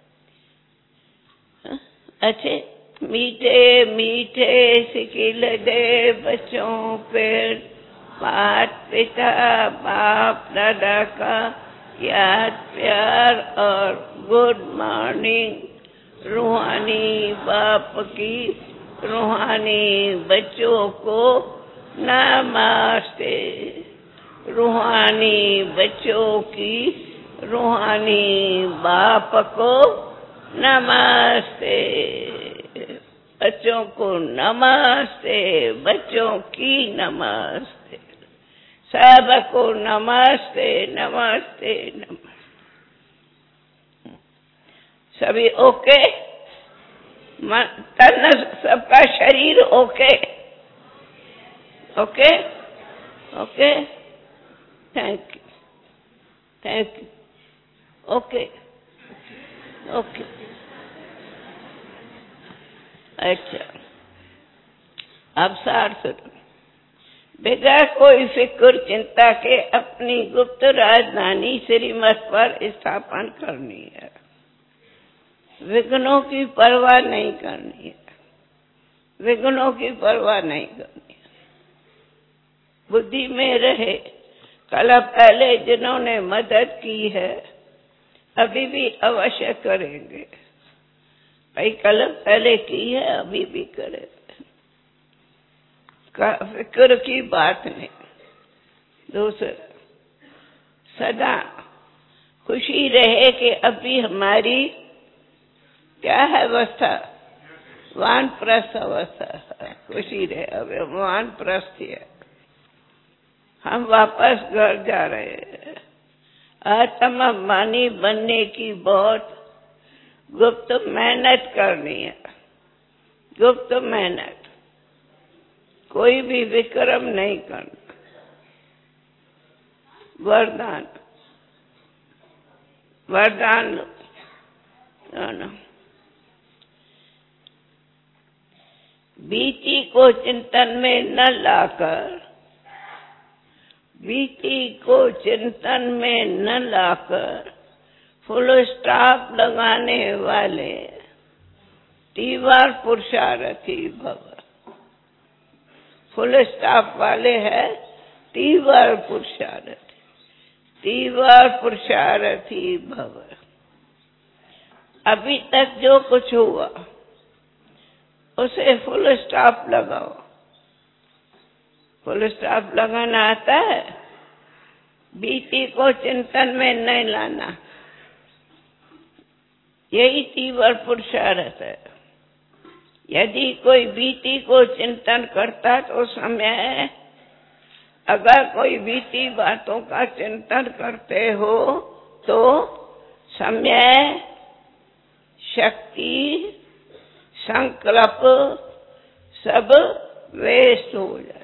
अच्छे मीठे मीठे सिकिल दे बच्चों पर माता पिता बाप दादा का याद प्यार और गुड मॉर्निंग। रूहानी बाप की रूहानी बच्चों को नमस्ते। रूहानी बच्चों की रूहानी बाप को नमस्ते। बच्चों को नमस्ते, बच्चों की नमस्ते, सबको नमस्ते नमस्ते नमस्ते। सभी ओके? तन सबका शरीर okay? Okay okay, thank you thank you, okay okay. अच्छा, अब सार सुनो। बगैर कोई फिक्र चिंता के अपनी गुप्त राजधानी श्रीमत पर स्थापन करनी है। विघ्नों की परवाह नहीं करनी है, विघ्नों की परवाह नहीं करनी है। बुद्धि में रहे, कल पहले जिन्होंने मदद की है अभी भी अवश्य करेंगे। भाई कल पहले की है, अभी भी करेंगे, फिक्र की बात नहीं। दूसरा, सदा खुशी रहे कि अभी हमारी क्या है अवस्था? वानप्रस्थ अवस्था। खुशी रहे, अभी वानप्रस्थ है, हम वापस घर जा रहे हैं। आत्माभिमानी बनने की बहुत गुप्त मेहनत करनी है, गुप्त मेहनत, कोई भी विक्रम नहीं करना। वरदान, वरदान लो। बीती को चिंतन में न लाकर, बीती को चिंतन में न लाकर फुल स्टॉप लगाने वाले तीवार पुरुषार्थी भव। फुल स्टॉप वाले है तीवार पुरुषार्थी, तीवार पुरुषार्थी भव। अभी तक जो कुछ हुआ उसे फुल स्टॉप लगाओ। फुल स्टॉप लगाना आता है? बीती को चिंतन में नहीं लाना, यही तीव्र पुरुषार्थ है। यदि कोई बीती को चिंतन करता तो समय, अगर कोई बीती बातों का चिंतन करते हो तो समय, शक्ति, संकल्प सब वेस्ट हो जाता।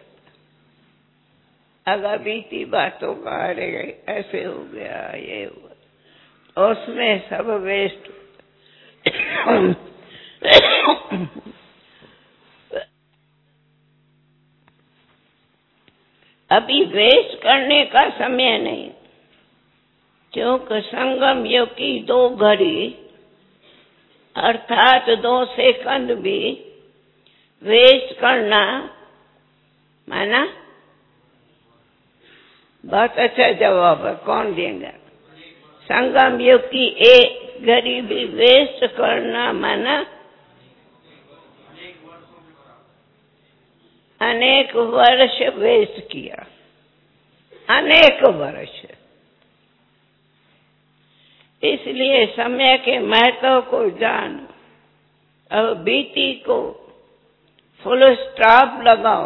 अगर बीती बातों का अरे ऐसे हो गया, ये हुआ, उसमें सब वेस्ट। अभी वेस्ट करने का समय नहीं, क्योंकि संगम युग की 2 घड़ी अर्थात 2 सेकंड भी वेस्ट करना माना। बहुत अच्छा जवाब है, कौन देगा? संगम युग की 1 घड़ी भी वेस्ट करना माना अनेक वर्ष वेस्ट किया, अनेक वर्ष। इसलिए समय के महत्व को जान, अब बीती को फुल स्टॉप लगाओ।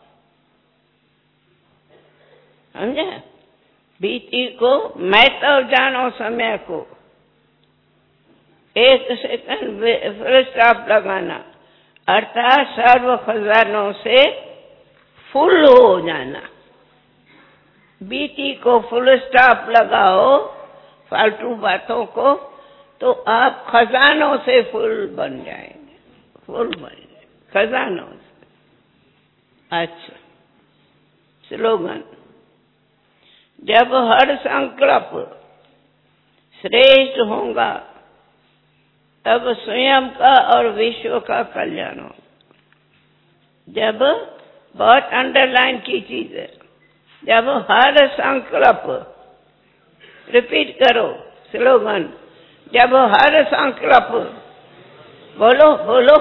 समझे? बीती को महत्व जानो, समय को 1 सेकंड फुल स्टॉप लगाना अर्थात सर्व खजानों से फुल हो जाना। बीती को फुल स्टॉप लगाओ, फालतू बातों को, तो आप खजानों से फुल बन जाएंगे, फुल बन जाएंगे खजानों से। अच्छा, स्लोगन, जब हर संकल्प श्रेष्ठ होगा तब स्वयं का और विश्व का कल्याण हो। जब, बहुत अंडरलाइन की चीज है, जब हर संकल्प, रिपीट करो स्लोगन, जब हर संकल्प, बोलो बोलो,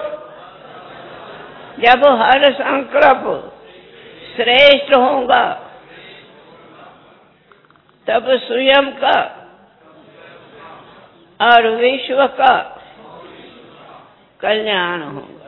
जब हर संकल्प श्रेष्ठ होगा तब स्वयं का और विश्व का कल्याण होगा।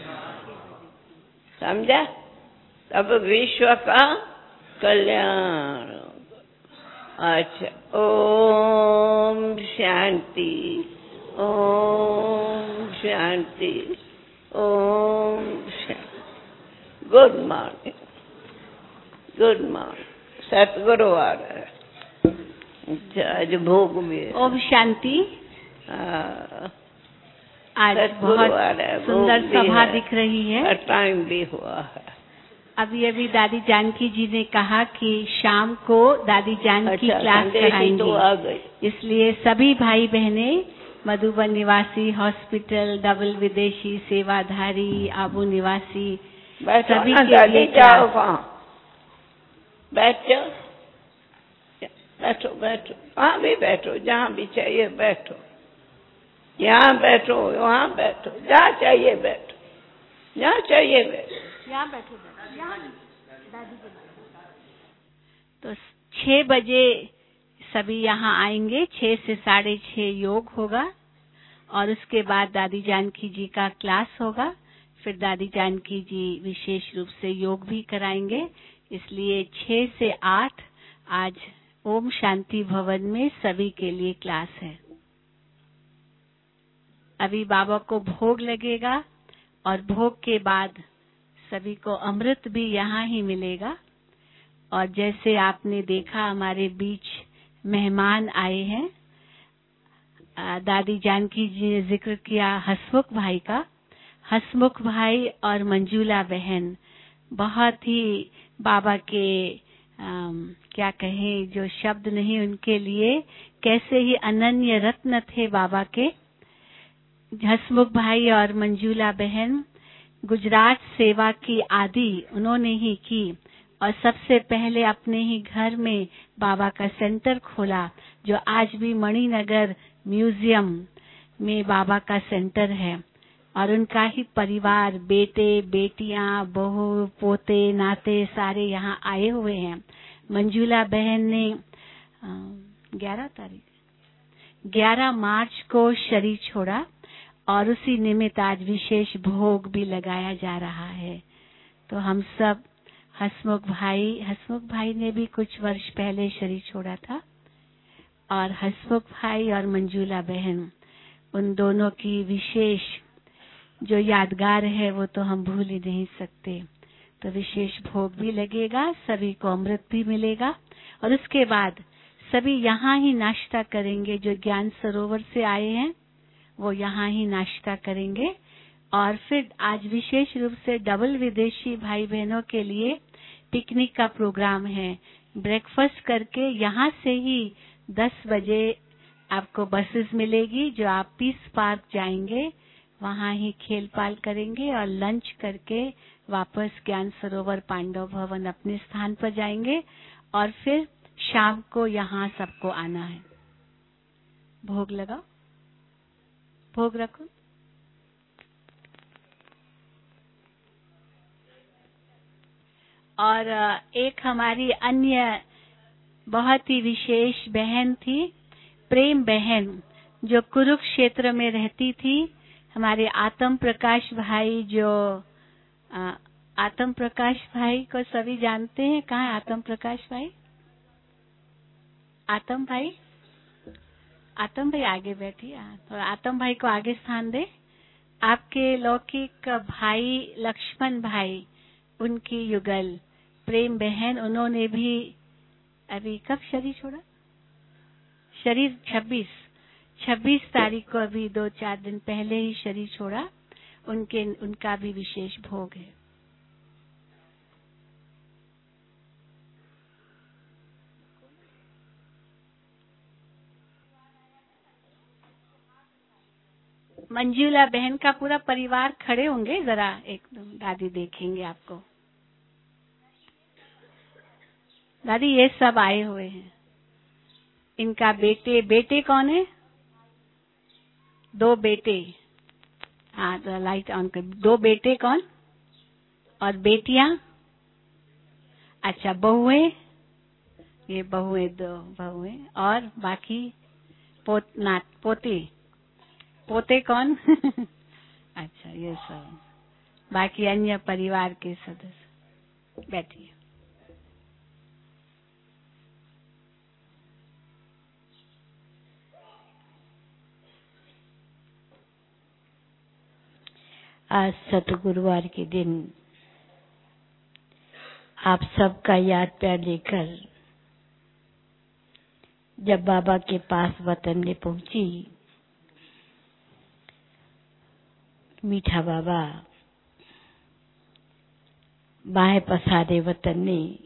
समझा? तब विश्व का कल्याण होगा। अच्छा, ओम शांति, ओम शांति, ओम शांति। Good morning, good morning. सतगुरु आ रहा है, आज भोग में। ओम शांति। हाँ, आज सतगुरु बहुत आ रहा है, सुंदर भोग भी सभा है दिख रही है। और टाइम भी हुआ है। अभी अभी दादी जानकी जी ने कहा कि शाम को दादी जानकी अच्छा, क्लास संदेश ही कराएंगी, तो आ गई। इसलिए सभी भाई बहने मधुबन निवासी, हॉस्पिटल, डबल विदेशी, सेवाधारी, आबू निवासी, बैठो सभी ना के दादी, लिए जाओ क्लास। वहाँ बैठो, बैठो बैठो, वहाँ भी बैठो, जहाँ भी चाहिए बैठो, यहाँ बैठो, वहाँ बैठो, जहाँ चाहिए बैठो, जहाँ चाहिए बैठो। यहाँ बैठो, यहाँ दादी के। तो 6 बजे सभी यहाँ आएंगे, 6 से 6:30 योग होगा और उसके बाद दादी जानकी जी का क्लास होगा। फिर दादी जानकी जी विशेष रूप से योग भी कराएंगे, इसलिए 6 से 8 आज ओम शांति भवन में सभी के लिए क्लास है। अभी बाबा को भोग लगेगा और भोग के बाद सभी को अमृत भी यहाँ ही मिलेगा। और जैसे आपने देखा हमारे बीच मेहमान आए हैं, दादी जानकी जी ने जिक्र किया हसमुख भाई का। हसमुख भाई और मंजूला बहन बहुत ही बाबा के क्या कहें, जो शब्द नहीं उनके लिए, कैसे ही अनन्य रत्न थे बाबा के। हसमुख भाई और मंजूला बहन गुजरात सेवा की आदि उन्होंने ही की और सबसे पहले अपने ही घर में बाबा का सेंटर खोला, जो आज भी मणिनगर म्यूजियम में बाबा का सेंटर है। और उनका ही परिवार, बेटे बेटियां, बहू पोते नाते सारे यहाँ आए हुए हैं। मंजूला बहन ने 11 मार्च को शरीर छोड़ा और उसी निमित्त आज विशेष भोग भी लगाया जा रहा है। तो हम सब हसमुख भाई ने भी कुछ वर्ष पहले शरीर छोड़ा था और हसमुख भाई और मंजूला बहन, उन दोनों की विशेष जो यादगार है वो तो हम भूल ही नहीं सकते। तो विशेष भोग भी लगेगा, सभी को अमृत भी मिलेगा और उसके बाद सभी यहाँ ही नाश्ता करेंगे। जो ज्ञान सरोवर से आए हैं वो यहाँ ही नाश्ता करेंगे और फिर आज विशेष रूप से डबल विदेशी भाई बहनों के लिए पिकनिक का प्रोग्राम है। ब्रेकफास्ट करके यहाँ से ही 10 बजे आपको बसेस मिलेगी जो आप पीस पार्क जाएंगे, वहाँ ही खेल पाल करेंगे और लंच करके वापस ज्ञान सरोवर पांडव भवन अपने स्थान पर जाएंगे और फिर शाम को यहाँ सबको आना है। भोग लगाओ, भोग रखो। और एक हमारी अन्य बहुत ही विशेष बहन थी, प्रेम बहन, जो कुरुक्षेत्र में रहती थी। हमारे आत्म प्रकाश भाई, जो आत्म प्रकाश भाई को सभी जानते हैं। कहाँ है आत्म प्रकाश भाई? आत्म भाई आगे बैठिए और आत्म भाई को आगे स्थान दे। आपके लौकिक भाई लक्ष्मण भाई, उनकी युगल प्रेम बहन, उन्होंने भी अभी कब शरीर छोड़ा? शरीर 26 तारीख को, अभी 2-4 दिन पहले ही शरीर छोड़ा। उनका भी विशेष भोग है। मंजूला बहन का पूरा परिवार खड़े होंगे, जरा एकदम दादी देखेंगे आपको। दादी ये सब आए हुए हैं, इनका बेटे कौन है? 2 बेटे। हाँ तो लाइट ऑन कर। 2 बेटे कौन और बेटियां? अच्छा, बहुएं? ये बहुएं, 2 बहुएं और बाकी पोते कौन? अच्छा, ये सब बाकी अन्य परिवार के सदस्य। बैठिए। आज सतगुरुवार के दिन आप सबका याद प्यार लेकर जब बाबा के पास वतन में पहुंची, मीठा बाबा बाहें पसारे वतन में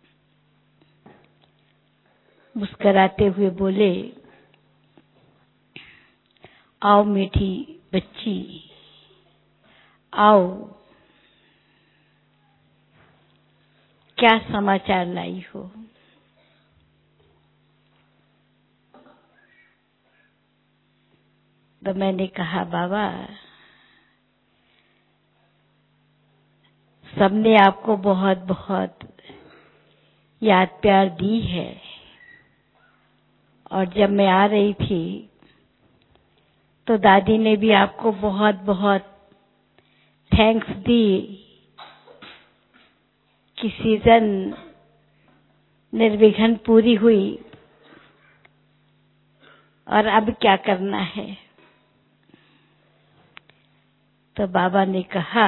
मुस्कुराते हुए बोले, आओ मीठी बच्ची, आओ, क्या समाचार लाई हो। तो मैंने कहा, बाबा सबने आपको बहुत बहुत याद प्यार दी है, और जब मैं आ रही थी तो दादी ने भी आपको बहुत बहुत थैंक्स दी कि सीजन निर्विघ्न पूरी हुई, और अब क्या करना है। तो बाबा ने कहा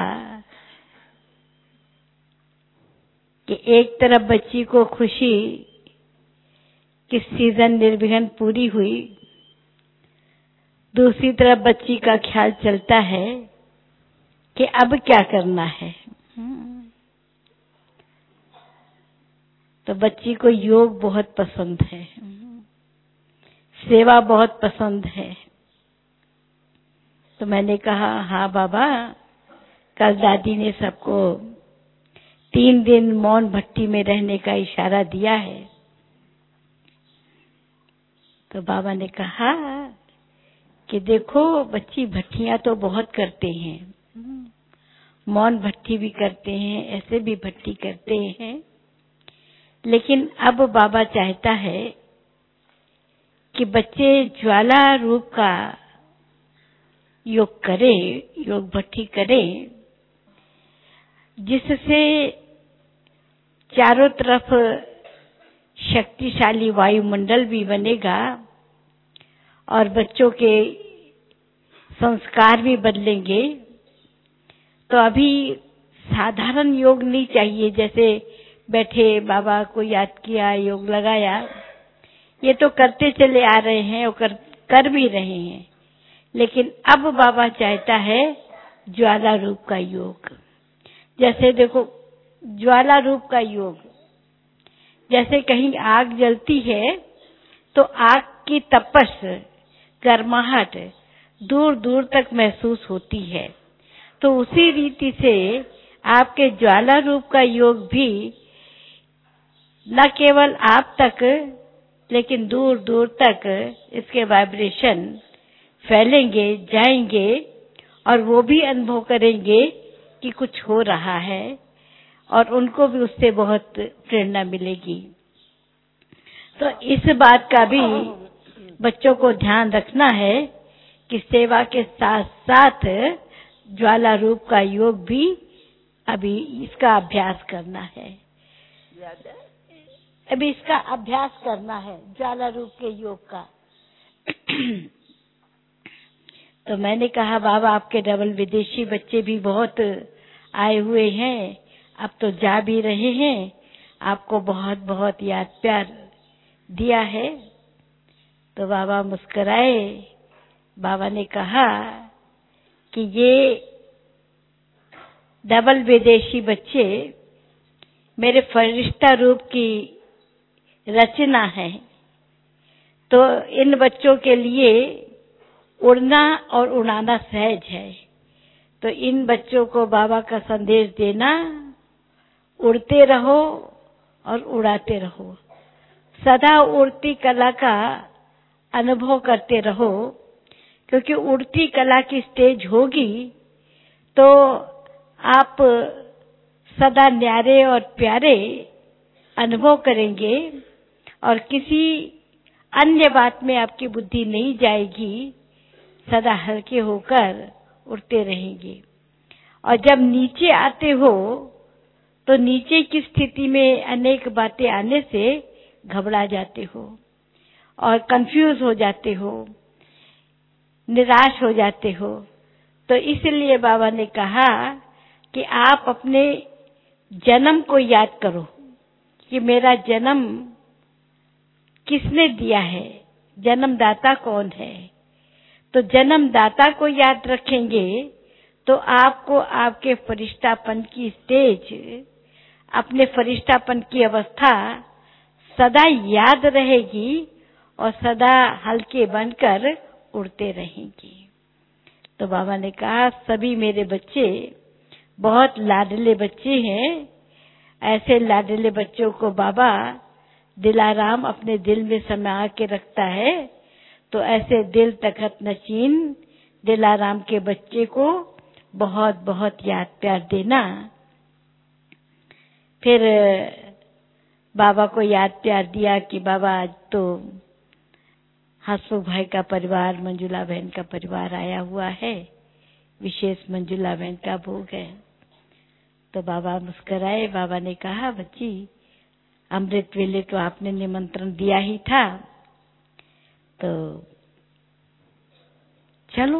कि एक तरफ बच्ची को खुशी कि सीजन निर्विघ्न पूरी हुई, दूसरी तरफ बच्ची का ख्याल चलता है कि अब क्या करना है। तो बच्ची को योग बहुत पसंद है, सेवा बहुत पसंद है। तो मैंने कहा, हाँ बाबा, कल दादी ने सबको 3 दिन मौन भट्टी में रहने का इशारा दिया है। तो बाबा ने कहा कि देखो बच्ची, भट्टियां तो बहुत करते हैं, मौन भट्टी भी करते हैं, ऐसे भी भट्टी करते हैं, लेकिन अब बाबा चाहता है कि बच्चे ज्वाला रूप का योग करें, योग भट्टी करें, जिससे चारों तरफ शक्तिशाली वायुमंडल भी बनेगा और बच्चों के संस्कार भी बदलेंगे। तो अभी साधारण योग नहीं चाहिए, जैसे बैठे बाबा को याद किया, योग लगाया, ये तो करते चले आ रहे हैं और कर भी रहे हैं, लेकिन अब बाबा चाहता है ज्वाला रूप का योग। जैसे देखो, ज्वाला रूप का योग, जैसे कहीं आग जलती है तो आग की तपश, गर्माहट दूर दूर तक महसूस होती है। तो उसी रीति से आपके ज्वाला रूप का योग भी न केवल आप तक, लेकिन दूर दूर तक इसके वाइब्रेशन फैलेंगे, जाएंगे, और वो भी अनुभव करेंगे कि कुछ हो रहा है, और उनको भी उससे बहुत प्रेरणा मिलेगी। तो इस बात का भी बच्चों को ध्यान रखना है कि सेवा के साथ साथ ज्वाला रूप का योग भी अभी इसका अभ्यास करना है, अभी इसका अभ्यास करना है, ज्वाला रूप के योग का। तो मैंने कहा, बाबा आपके डबल विदेशी बच्चे भी बहुत आए हुए हैं, अब तो जा भी रहे हैं, आपको बहुत बहुत याद प्यार दिया है। तो बाबा मुस्कुराए। बाबा ने कहा कि ये डबल विदेशी बच्चे मेरे फरिश्ता रूप की रचना है, तो इन बच्चों के लिए उड़ना और उड़ाना सहज है। तो इन बच्चों को बाबा का संदेश देना, उड़ते रहो और उड़ाते रहो, सदा उड़ती कला का अनुभव करते रहो, क्योंकि उड़ती कला की स्टेज होगी तो आप सदा न्यारे और प्यारे अनुभव करेंगे, और किसी अन्य बात में आपकी बुद्धि नहीं जाएगी, सदा हल्के होकर उड़ते रहेंगे। और जब नीचे आते हो तो नीचे की स्थिति में अनेक बातें आने से घबरा जाते हो और कंफ्यूज हो जाते हो, निराश हो जाते हो। तो इसलिए बाबा ने कहा कि आप अपने जन्म को याद करो कि मेरा जन्म किसने दिया है, जन्मदाता कौन है। तो जन्मदाता को याद रखेंगे तो आपको आपके फरिश्तापन की स्टेज, अपने फरिश्तापन की अवस्था सदा याद रहेगी और सदा हल्के बनकर उड़ते रहेंगे। तो बाबा ने कहा सभी मेरे बच्चे बहुत लाडले बच्चे हैं, ऐसे लाडले बच्चों को बाबा दिलाराम अपने दिल में समा के रखता है। तो ऐसे दिल तखत नशीन दिलाराम के बच्चे को बहुत बहुत याद प्यार देना। फिर बाबा को याद प्यार दिया कि बाबा आज तो हसमुख भाई का परिवार, मंजुला बहन का परिवार आया हुआ है, विशेष मंजुला बहन का भोग है। तो बाबा मुस्कुराए। बाबा ने कहा बच्ची, अमृत वेले तो आपने निमंत्रण दिया ही था, तो चलो।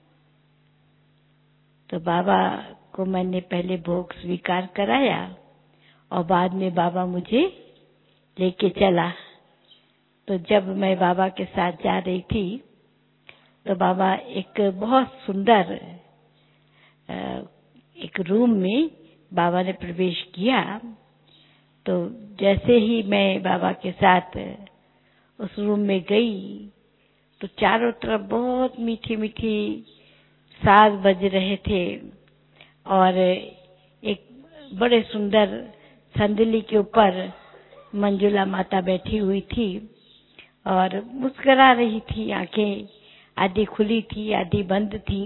तो बाबा को मैंने पहले भोग स्वीकार कराया और बाद में बाबा मुझे लेके चला। तो जब मैं बाबा के साथ जा रही थी तो बाबा एक बहुत सुंदर एक रूम में बाबा ने प्रवेश किया। तो जैसे ही मैं बाबा के साथ उस रूम में गई तो चारों तरफ बहुत मीठी मीठी साज बज रहे थे और एक बड़े सुंदर संदली के ऊपर मंजुला माता बैठी हुई थी और मुस्कुरा रही थी। आंखें आधी खुली थी, आधी बंद थी।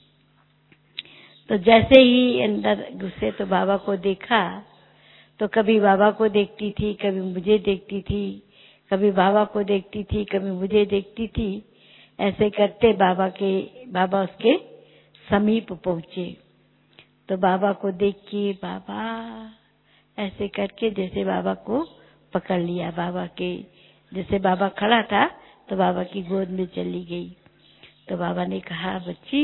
तो जैसे ही अंदर घुसे तो बाबा को देखा, तो कभी बाबा को देखती थी, कभी मुझे देखती थी, कभी बाबा को देखती थी, कभी मुझे देखती थी। ऐसे करते बाबा उसके समीप पहुंचे। तो बाबा को देख के बाबा ऐसे करके जैसे बाबा को पकड़ लिया। बाबा के जैसे बाबा खड़ा था तो बाबा की गोद में चली गई। तो बाबा ने कहा बच्ची,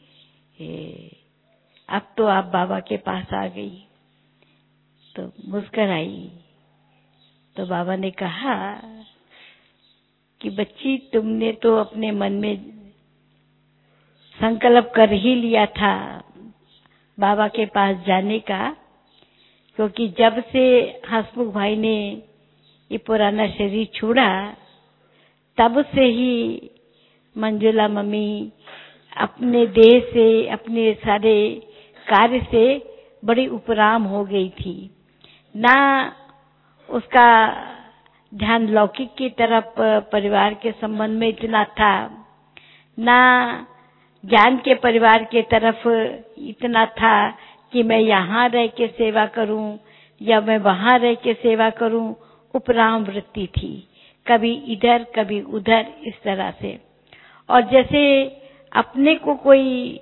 अब तो आप बाबा के पास आ गई। तो मुस्कुराई। तो बाबा ने कहा कि बच्ची, तुमने तो अपने मन में संकल्प कर ही लिया था बाबा के पास जाने का, क्योंकि जब से हसमुख भाई ने ये पुराना शरीर छोड़ा तब से ही मंजुला मम्मी अपने देह से, अपने सारे कार्य से बड़ी उपराम हो गई थी। ना उसका ध्यान लौकिक की तरफ परिवार के संबंध में इतना था, ना ज्ञान के परिवार के तरफ इतना था कि मैं यहाँ रह के सेवा करूं या मैं वहाँ रह के सेवा करूं। उपराम वृत्ति थी, कभी इधर कभी उधर, इस तरह से। और जैसे अपने को कोई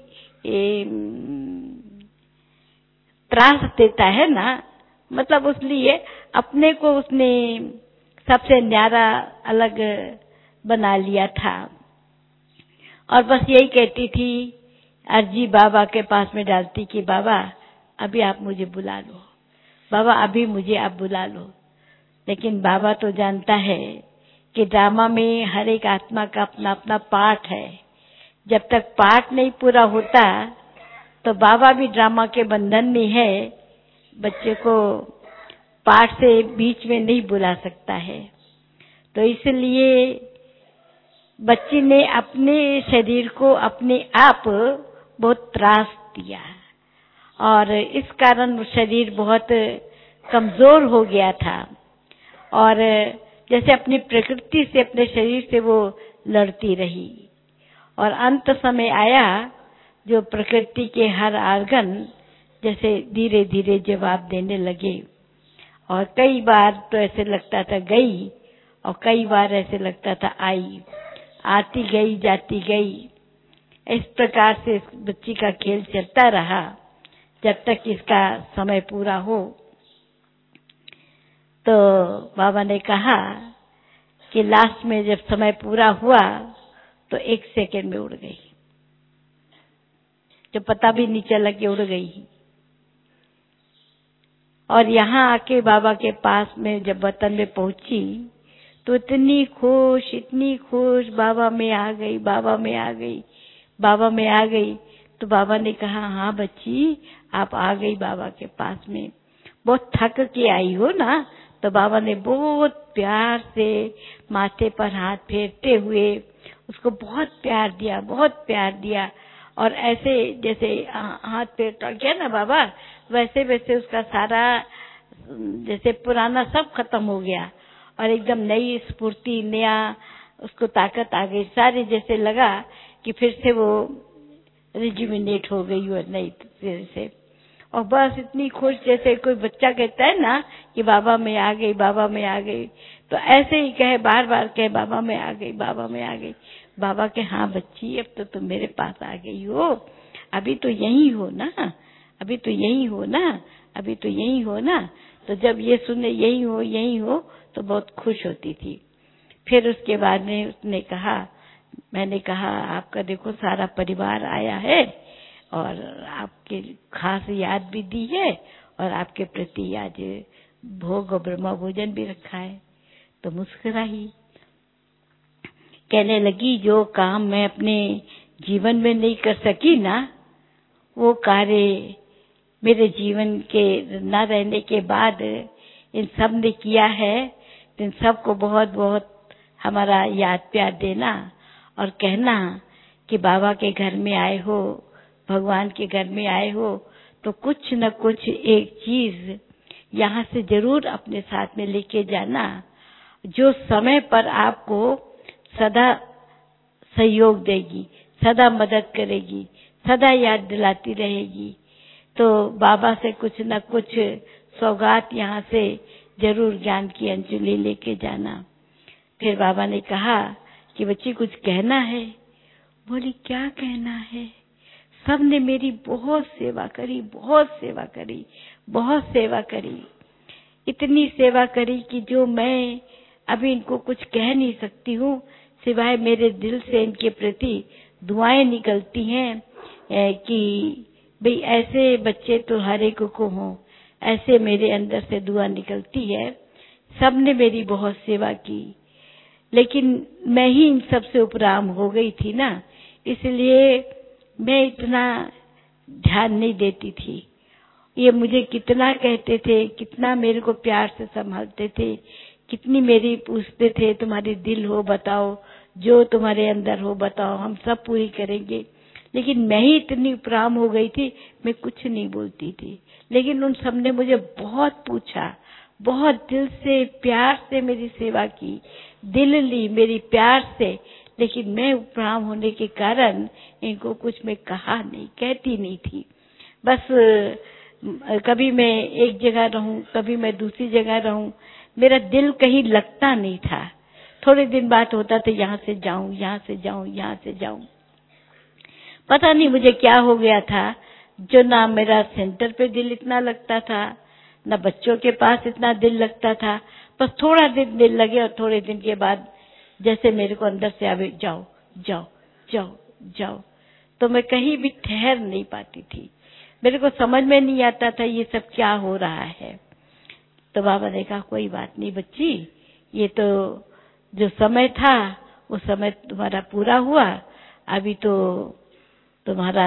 त्रास देता है ना, मतलब उसलिए अपने को उसने सबसे न्यारा अलग बना लिया था और बस यही कहती थी, अर्जी बाबा के पास में डालती कि बाबा अभी आप मुझे बुला लो, बाबा अभी मुझे आप बुला लो। लेकिन बाबा तो जानता है कि ड्रामा में हर एक आत्मा का अपना अपना पार्ट है। जब तक पार्ट नहीं पूरा होता तो बाबा भी ड्रामा के बंधन में है, बच्चे को पार्ट से बीच में नहीं बुला सकता है। तो इसलिए बच्ची ने अपने शरीर को अपने आप बहुत त्रास दिया और इस कारण शरीर बहुत कमजोर हो गया था और जैसे अपनी प्रकृति से, अपने शरीर से वो लड़ती रही और अंत समय आया जो प्रकृति के हर आर्गन जैसे धीरे धीरे जवाब देने लगे और कई बार तो ऐसे लगता था गई और कई बार ऐसे लगता था आई, आती गई जाती गई। इस प्रकार से इस बच्ची का खेल चलता रहा जब तक इसका समय पूरा हो। तो बाबा ने कहा कि लास्ट में जब समय पूरा हुआ तो 1 सेकंड में उड़ गई। जो पता भी नहीं चला कि उड़ गई। और यहाँ आके बाबा के पास में जब वतन में पहुंची तो इतनी खुश, बाबा में आ गई, बाबा में आ गई, बाबा में आ गई। तो बाबा ने कहा, हाँ बच्ची, आप आ गई बाबा के पास में, बहुत थक के आई हो ना। तो बाबा ने बहुत प्यार से माथे पर हाथ फेरते हुए उसको बहुत प्यार दिया, बहुत प्यार दिया। और ऐसे जैसे हाथ फेरता गया ना बाबा, वैसे वैसे उसका सारा जैसे पुराना सब खत्म हो गया और एकदम नई स्फूर्ति, नया उसको ताकत आ गई सारी। जैसे लगा कि फिर से वो रिजुविनेट हो गई और नई तरह से। और बस इतनी खुश, जैसे कोई बच्चा कहता है ना कि बाबा में आ गई, बाबा में आ गई, तो ऐसे ही कहे, बार बार कहे, बाबा में आ गई, बाबा में आ गई। बाबा के, हाँ बच्ची, अब तो तुम मेरे पास आ गई हो, अभी तो यही हो ना, अभी तो यही हो ना, अभी तो यही हो ना। तो जब ये सुने यही हो, यही हो, तो बहुत खुश होती थी। फिर उसके बाद में उसने कहा, मैंने कहा, आपका देखो सारा परिवार आया है और आपके खास याद भी दी है और आपके प्रति आज भोग और ब्रह्म भोजन भी रखा है। तो मुस्कुराई, कहने लगी, जो काम मैं अपने जीवन में नहीं कर सकी ना, वो कार्य मेरे जीवन के न रहने के बाद इन सब ने किया है। इन सबको बहुत बहुत हमारा याद प्यार देना और कहना कि बाबा के घर में आए हो, भगवान के घर में आए हो, तो कुछ न कुछ एक चीज यहाँ से जरूर अपने साथ में लेके जाना, जो समय पर आपको सदा सहयोग देगी, सदा मदद करेगी, सदा याद दिलाती रहेगी। तो बाबा से कुछ न कुछ सौगात यहाँ से जरूर ज्ञान की अंजलि लेके जाना। फिर बाबा ने कहा कि बच्ची कुछ कहना है। बोली, क्या कहना है? सब ने मेरी बहुत सेवा करी, बहुत सेवा करी, बहुत सेवा करी, इतनी सेवा करी कि जो मैं अभी इनको कुछ कह नहीं सकती हूँ, सिवाय मेरे दिल से इनके प्रति दुआएं निकलती हैं कि भाई ऐसे बच्चे तो हर एक को हों, ऐसे मेरे अंदर से दुआ निकलती है। सब ने मेरी बहुत सेवा की, लेकिन मैं ही इन सब से उपराम हो गई थी ना, इसलिए मैं इतना ध्यान नहीं देती थी। ये मुझे कितना कहते थे, कितना मेरे को प्यार से संभालते थे, कितनी मेरी पूछते थे, तुम्हारी दिल हो बताओ, जो तुम्हारे अंदर हो बताओ, हम सब पूरी करेंगे। लेकिन मैं ही इतनी उपराम हो गई थी, मैं कुछ नहीं बोलती थी। लेकिन उन सब ने मुझे बहुत पूछा, बहुत दिल से प्यार से मेरी सेवा की, दिल ली मेरी प्यार से, लेकिन मैं उपराम होने के कारण इनको कुछ मैं कहा नहीं, कहती नहीं थी। बस कभी मैं एक जगह रहूं, कभी मैं दूसरी जगह रहूं, मेरा दिल कहीं लगता नहीं था। थोड़े दिन बाद होता था, यहाँ से जाऊं, यहाँ से जाऊं, यहाँ से जाऊं। पता नहीं मुझे क्या हो गया था, जो ना मेरा सेंटर पे दिल इतना लगता था, ना बच्चों के पास इतना दिल लगता था। बस थोड़ा दिन दिल लगे और थोड़े दिन के बाद जैसे मेरे को अंदर से आवे, जाओ जाओ जाओ जाओ, तो मैं कहीं भी ठहर नहीं पाती थी। मेरे को समझ में नहीं आता था ये सब क्या हो रहा है। तो बाबा ने कहा, कोई बात नहीं बच्ची, ये तो जो समय था वो समय तुम्हारा पूरा हुआ, अभी तो तुम्हारा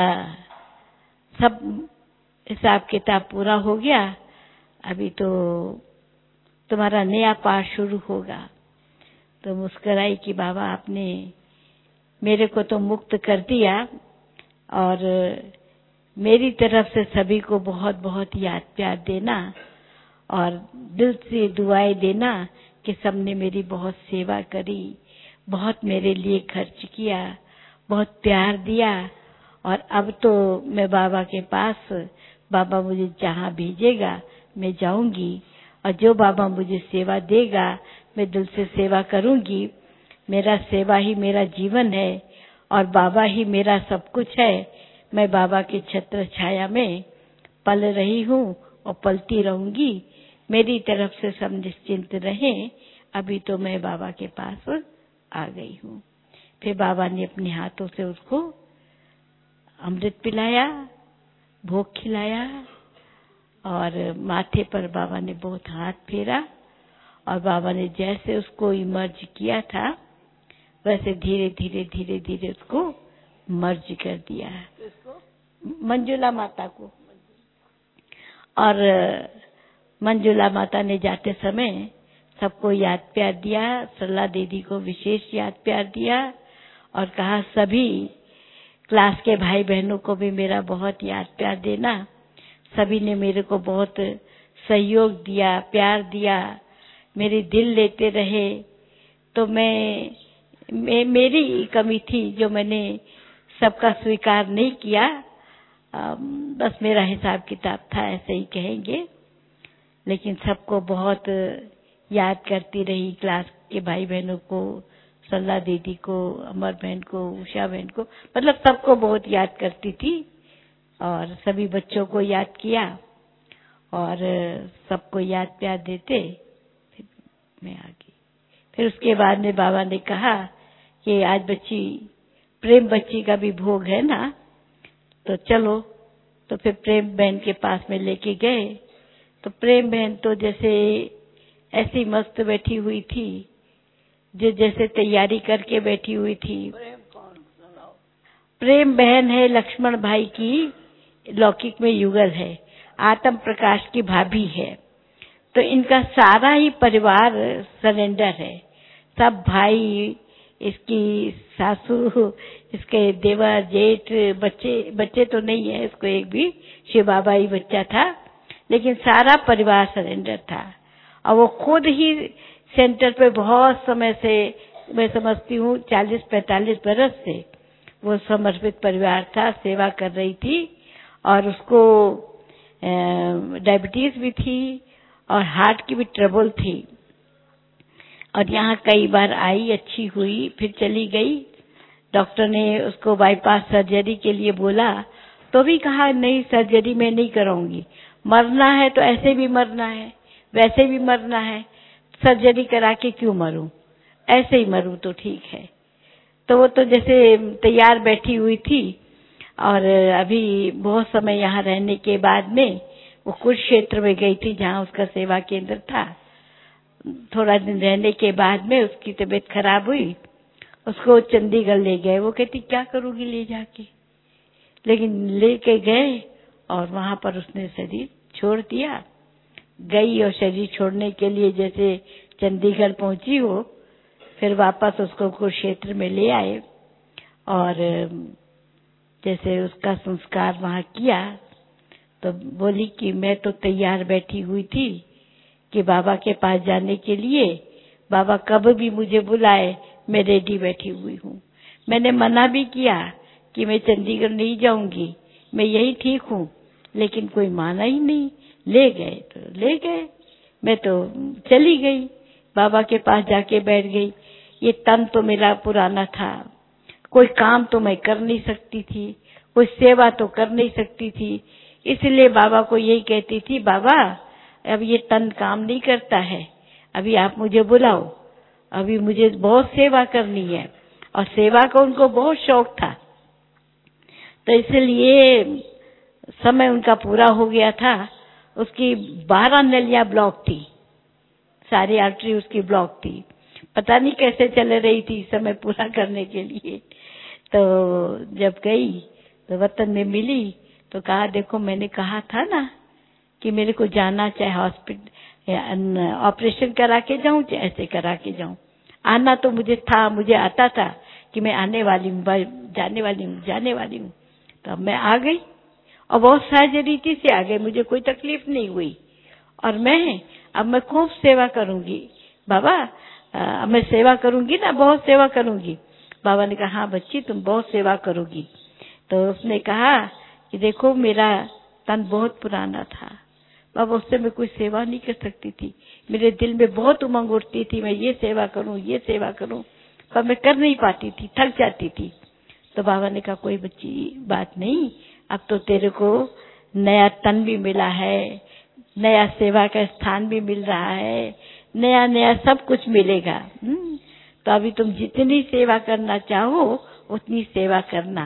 सब हिसाब किताब पूरा हो गया, अभी तो तुम्हारा नया पाठ शुरू होगा। तो मुस्कुराई कि बाबा आपने मेरे को तो मुक्त कर दिया और मेरी तरफ से सभी को बहुत बहुत याद प्यार देना और दिल से दुआएं देना कि सबने मेरी बहुत सेवा करी, बहुत मेरे लिए खर्च किया, बहुत प्यार दिया। और अब तो मैं बाबा के पास, बाबा मुझे जहाँ भेजेगा मैं जाऊंगी, और जो बाबा मुझे सेवा देगा मैं दिल से सेवा करूंगी। मेरा सेवा ही मेरा जीवन है और बाबा ही मेरा सब कुछ है। मैं बाबा के छत्र छाया में पल रही हूँ और पलती रहूंगी। मेरी तरफ से सब निश्चिंत रहें, अभी तो मैं बाबा के पास आ गई हूँ। फिर बाबा ने अपने हाथों से उसको अमृत पिलाया, भोग खिलाया और माथे पर बाबा ने बहुत हाथ फेरा और बाबा ने जैसे उसको इमर्ज किया था वैसे धीरे धीरे धीरे धीरे उसको मर्ज कर दिया, मंजुला माता को। और मंजुला माता ने जाते समय सबको याद प्यार दिया, सरला दीदी को विशेष याद प्यार दिया और कहा सभी क्लास के भाई बहनों को भी मेरा बहुत याद प्यार देना। सभी ने मेरे को बहुत सहयोग दिया, प्यार दिया, मेरी दिल लेते रहे। तो मेरी कमी थी जो मैंने सबका स्वीकार नहीं किया, बस मेरा हिसाब किताब था, ऐसे ही कहेंगे। लेकिन सबको बहुत याद करती रही, क्लास के भाई बहनों को, सरला दीदी को, अमर बहन को, उषा बहन को, मतलब सबको बहुत याद करती थी और सभी बच्चों को याद किया और सबको याद प्यार देते फिर मैं आ गई। फिर उसके बाद में बाबा ने कहा कि आज बच्ची प्रेम बच्ची का भी भोग है ना, तो चलो। तो फिर प्रेम बहन के पास में लेके गए तो प्रेम बहन तो जैसे ऐसी मस्त बैठी हुई थी, जो जैसे तैयारी करके बैठी हुई थी। प्रेम बहन है लक्ष्मण भाई की, लौकिक में युगल है, आत्म प्रकाश की भाभी है। तो इनका सारा ही परिवार सरेंडर है, सब भाई, इसकी सासू, इसके देवर, जेठ, बच्चे तो नहीं है इसको, एक भी शिव बाबा ही बच्चा था, लेकिन सारा परिवार सरेंडर था। और वो खुद ही सेंटर पे बहुत समय से, मैं समझती हूँ 40-45 बरस से वो समर्पित परिवार था, सेवा कर रही थी। और उसको डायबिटीज भी थी और हार्ट की भी ट्रबल थी। और यहाँ कई बार आई, अच्छी हुई, फिर चली गई। डॉक्टर ने उसको बाईपास सर्जरी के लिए बोला तो भी कहा नहीं, सर्जरी मैं नहीं कराऊंगी, मरना है तो ऐसे भी मरना है, वैसे भी मरना है, सर्जरी करा के क्यों मरूं, ऐसे ही मरूं तो ठीक है। तो वो तो जैसे तैयार बैठी हुई थी। और अभी बहुत समय यहाँ रहने के बाद में वो कुछ क्षेत्र में गई थी जहाँ उसका सेवा केंद्र था। थोड़ा दिन रहने के बाद में उसकी तबीयत खराब हुई, उसको चंडीगढ़ ले गए। वो कहती क्या करूंगी ले जाके, लेकिन लेके गए और वहां पर उसने शरीर छोड़ दिया। गई और शरीर छोड़ने के लिए जैसे चंडीगढ़ पहुंची हो, फिर वापस उसको कुरुक्षेत्र में ले आए और जैसे उसका संस्कार वहां किया तो बोली कि मैं तो तैयार बैठी हुई थी कि बाबा के पास जाने के लिए, बाबा कब भी मुझे बुलाए मैं रेडी बैठी हुई हूँ। मैंने मना भी किया कि मैं चंडीगढ़ नहीं जाऊंगी, मैं यही ठीक हूँ, लेकिन कोई माना ही नहीं। ले गए तो ले गए, मैं तो चली गई, बाबा के पास जाके बैठ गई। ये तन तो मेरा पुराना था, कोई काम तो मैं कर नहीं सकती थी, कोई सेवा तो कर नहीं सकती थी, इसलिए बाबा को यही कहती थी, बाबा अब ये तन काम नहीं करता है, अभी आप मुझे बुलाओ, अभी मुझे बहुत सेवा करनी है। और सेवा का उनको बहुत शौक था, तो इसलिए समय उनका पूरा हो गया था। उसकी 12 नलियां ब्लॉक थी, सारी आर्टरी उसकी ब्लॉक थी, पता नहीं कैसे चल रही थी समय पूरा करने के लिए। तो जब गई तो वतन में मिली तो कहा देखो मैंने कहा था ना कि मेरे को जाना चाहे हॉस्पिटल ऑपरेशन करा के जाऊं चाहे ऐसे करा के जाऊं, आना तो मुझे था, मुझे आता था कि मैं आने वाली हूँ, जाने वाली हूँ। तो अब मैं आ गई और बहुत सहज रीति से आ गई, मुझे कोई तकलीफ नहीं हुई। और अब मैं खूब सेवा करूंगी बाबा, अब मैं सेवा करूंगी ना, बहुत सेवा करूंगी। बाबा ने कहा हाँ बच्ची तुम बहुत सेवा करोगी। तो उसने कहा कि देखो मेरा तन बहुत पुराना था बाबा, उससे मैं कोई सेवा नहीं कर सकती थी, मेरे दिल में बहुत उमंग उठती थी मैं ये सेवा करूं ये सेवा करूं, पर मैं कर नहीं पाती थी, थक जाती थी। तो बाबा ने कहा कोई बच्ची बात नहीं, अब तो तेरे को नया तन भी मिला है, नया सेवा का स्थान भी मिल रहा है, नया नया सब कुछ मिलेगा। तो अभी तुम जितनी सेवा करना चाहो उतनी सेवा करना।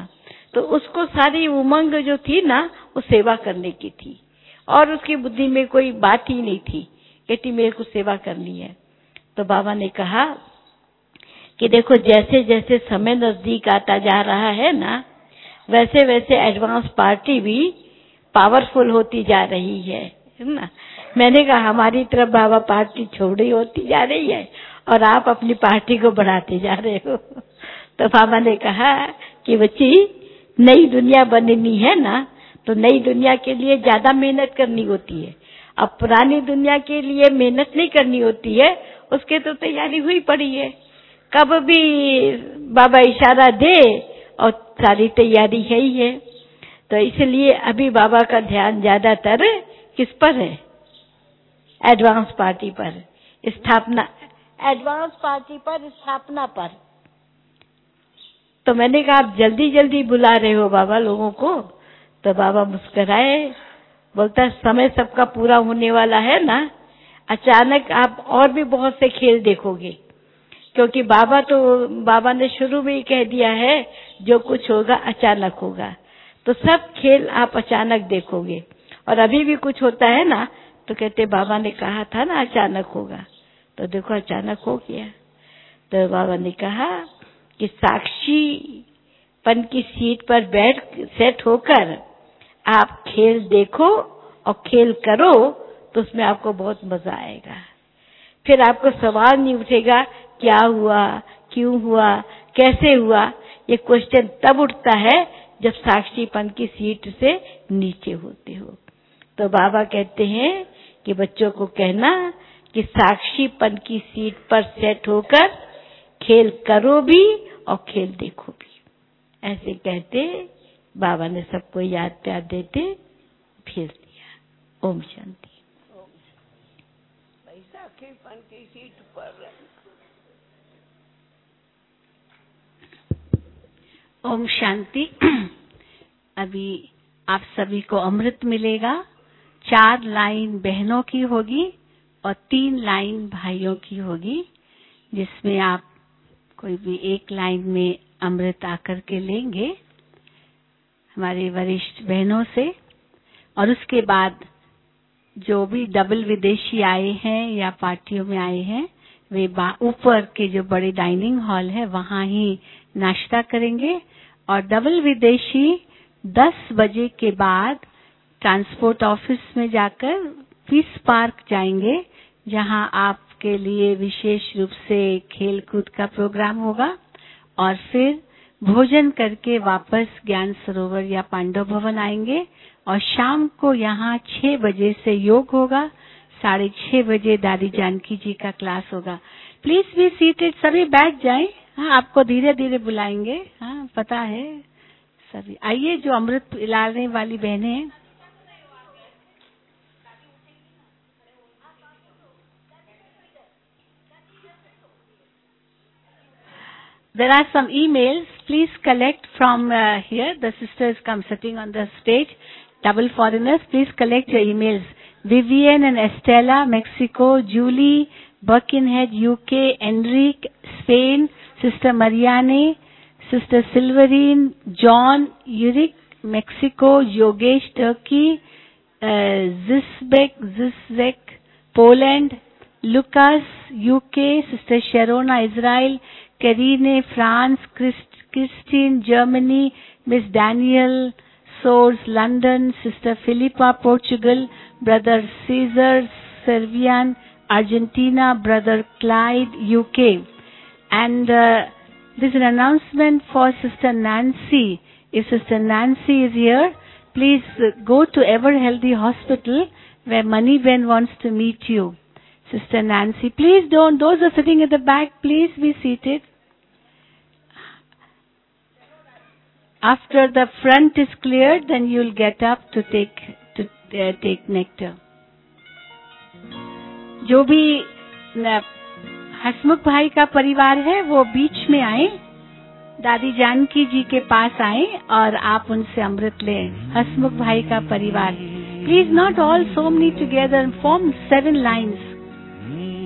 तो उसको सारी उमंग जो थी ना वो सेवा करने की थी, और उसकी बुद्धि में कोई बात ही नहीं थी कहती मेरे को सेवा करनी है। तो बाबा ने कहा कि देखो जैसे जैसे समय नजदीक आता जा रहा है ना, वैसे वैसे एडवांस पार्टी भी पावरफुल होती जा रही है ना। मैंने कहा हमारी तरफ बाबा पार्टी छोड़ी होती जा रही है और आप अपनी पार्टी को बढ़ाते जा रहे हो। तो बाबा ने कहा कि बच्ची नई दुनिया बननी है ना, तो नई दुनिया के लिए ज्यादा मेहनत करनी होती है। अब पुरानी दुनिया के लिए मेहनत नहीं करनी होती है, उसके तो तैयारी हुई पड़ी है। कब भी बाबा इशारा दे और सारी तैयारी है ही है। तो इसलिए अभी बाबा का ध्यान ज्यादातर किस पर है? एडवांस पार्टी पर, स्थापना, एडवांस पार्टी पर, स्थापना पर। तो मैंने कहा आप जल्दी जल्दी बुला रहे हो बाबा लोगों को। तो बाबा मुस्कुराए, बोलता समय सबका पूरा होने वाला है ना, अचानक आप और भी बहुत से खेल देखोगे, क्योंकि बाबा ने शुरू में ही कह दिया है जो कुछ होगा अचानक होगा। तो सब खेल आप अचानक देखोगे। और अभी भी कुछ होता है ना तो कहते बाबा ने कहा था ना अचानक होगा, तो देखो अचानक हो गया। तो बाबा ने कहा कि साक्षीपन की सीट पर बैठ सेट होकर आप खेल देखो और खेल करो, तो उसमें आपको बहुत मजा आएगा। फिर आपको सवाल नहीं उठेगा क्या हुआ, क्यों हुआ, कैसे हुआ। ये क्वेश्चन तब उठता है जब साक्षीपन की सीट से नीचे होते हो। तो बाबा कहते हैं कि बच्चों को कहना कि साक्षीपन की सीट पर सेट होकर खेल करो भी और खेल देखो भी। ऐसे कहते बाबा ने सबको याद प्यार देते भेज दिया। ओम शांति। साक्षीपन की सीट पर ओम शांति। अभी आप सभी को अमृत मिलेगा। 4 लाइन बहनों की होगी और 3 लाइन भाइयों की होगी, जिसमें आप कोई भी एक लाइन में अमृत आकर के लेंगे हमारे वरिष्ठ बहनों से। और उसके बाद जो भी डबल विदेशी आए हैं या पार्टियों में आए हैं, वे ऊपर के जो बड़े डाइनिंग हॉल है वहां ही नाश्ता करेंगे। और डबल विदेशी 10 बजे के बाद ट्रांसपोर्ट ऑफिस में जाकर पीस पार्क जाएंगे, जहां आपके लिए विशेष रूप से खेल कूद का प्रोग्राम होगा। और फिर भोजन करके वापस ज्ञान सरोवर या पांडव भवन आएंगे। और शाम को यहाँ 6 बजे से योग होगा, 6:30 बजे दादी जानकी जी का क्लास होगा। प्लीज बी सीटेड, सभी बैठ जाएं। हाँ, आपको धीरे धीरे बुलाएंगे। हाँ, पता है सभी। आइए, जो अमृत पिलाने वाली बहनें हैं। There are some emails. Please collect from here. The sisters come sitting on the stage. Double foreigners, please collect your emails. Vivian and Estella, Mexico. Julie, Birkenhead, UK. Enrique, Spain. Sister Marianne. Sister Silverine. John, Uric, Mexico. Yogesh, Turkey. Zizek, Poland. Lucas, UK. Sister Sharona, Israel. Karine, France. Christine, Germany. Miss Daniel Soares, London. Sister Philippa, Portugal. Brother Caesar, Servian, Argentina. Brother Clyde, UK. And there's an announcement for Sister Nancy. If Sister Nancy is here, please go to Ever Healthy Hospital, where Mani Ben wants to meet you. Sister Nancy, please don't, those are sitting at the back, please be seated. After the front is cleared, then you'll get up to take nectar. जो भी हसमुख भाई का परिवार है वो बीच में आए, दादी जानकी जी के पास आए और आप उनसे अमृत लें। हसमुख भाई का परिवार, please not all so many together, form 7 lines.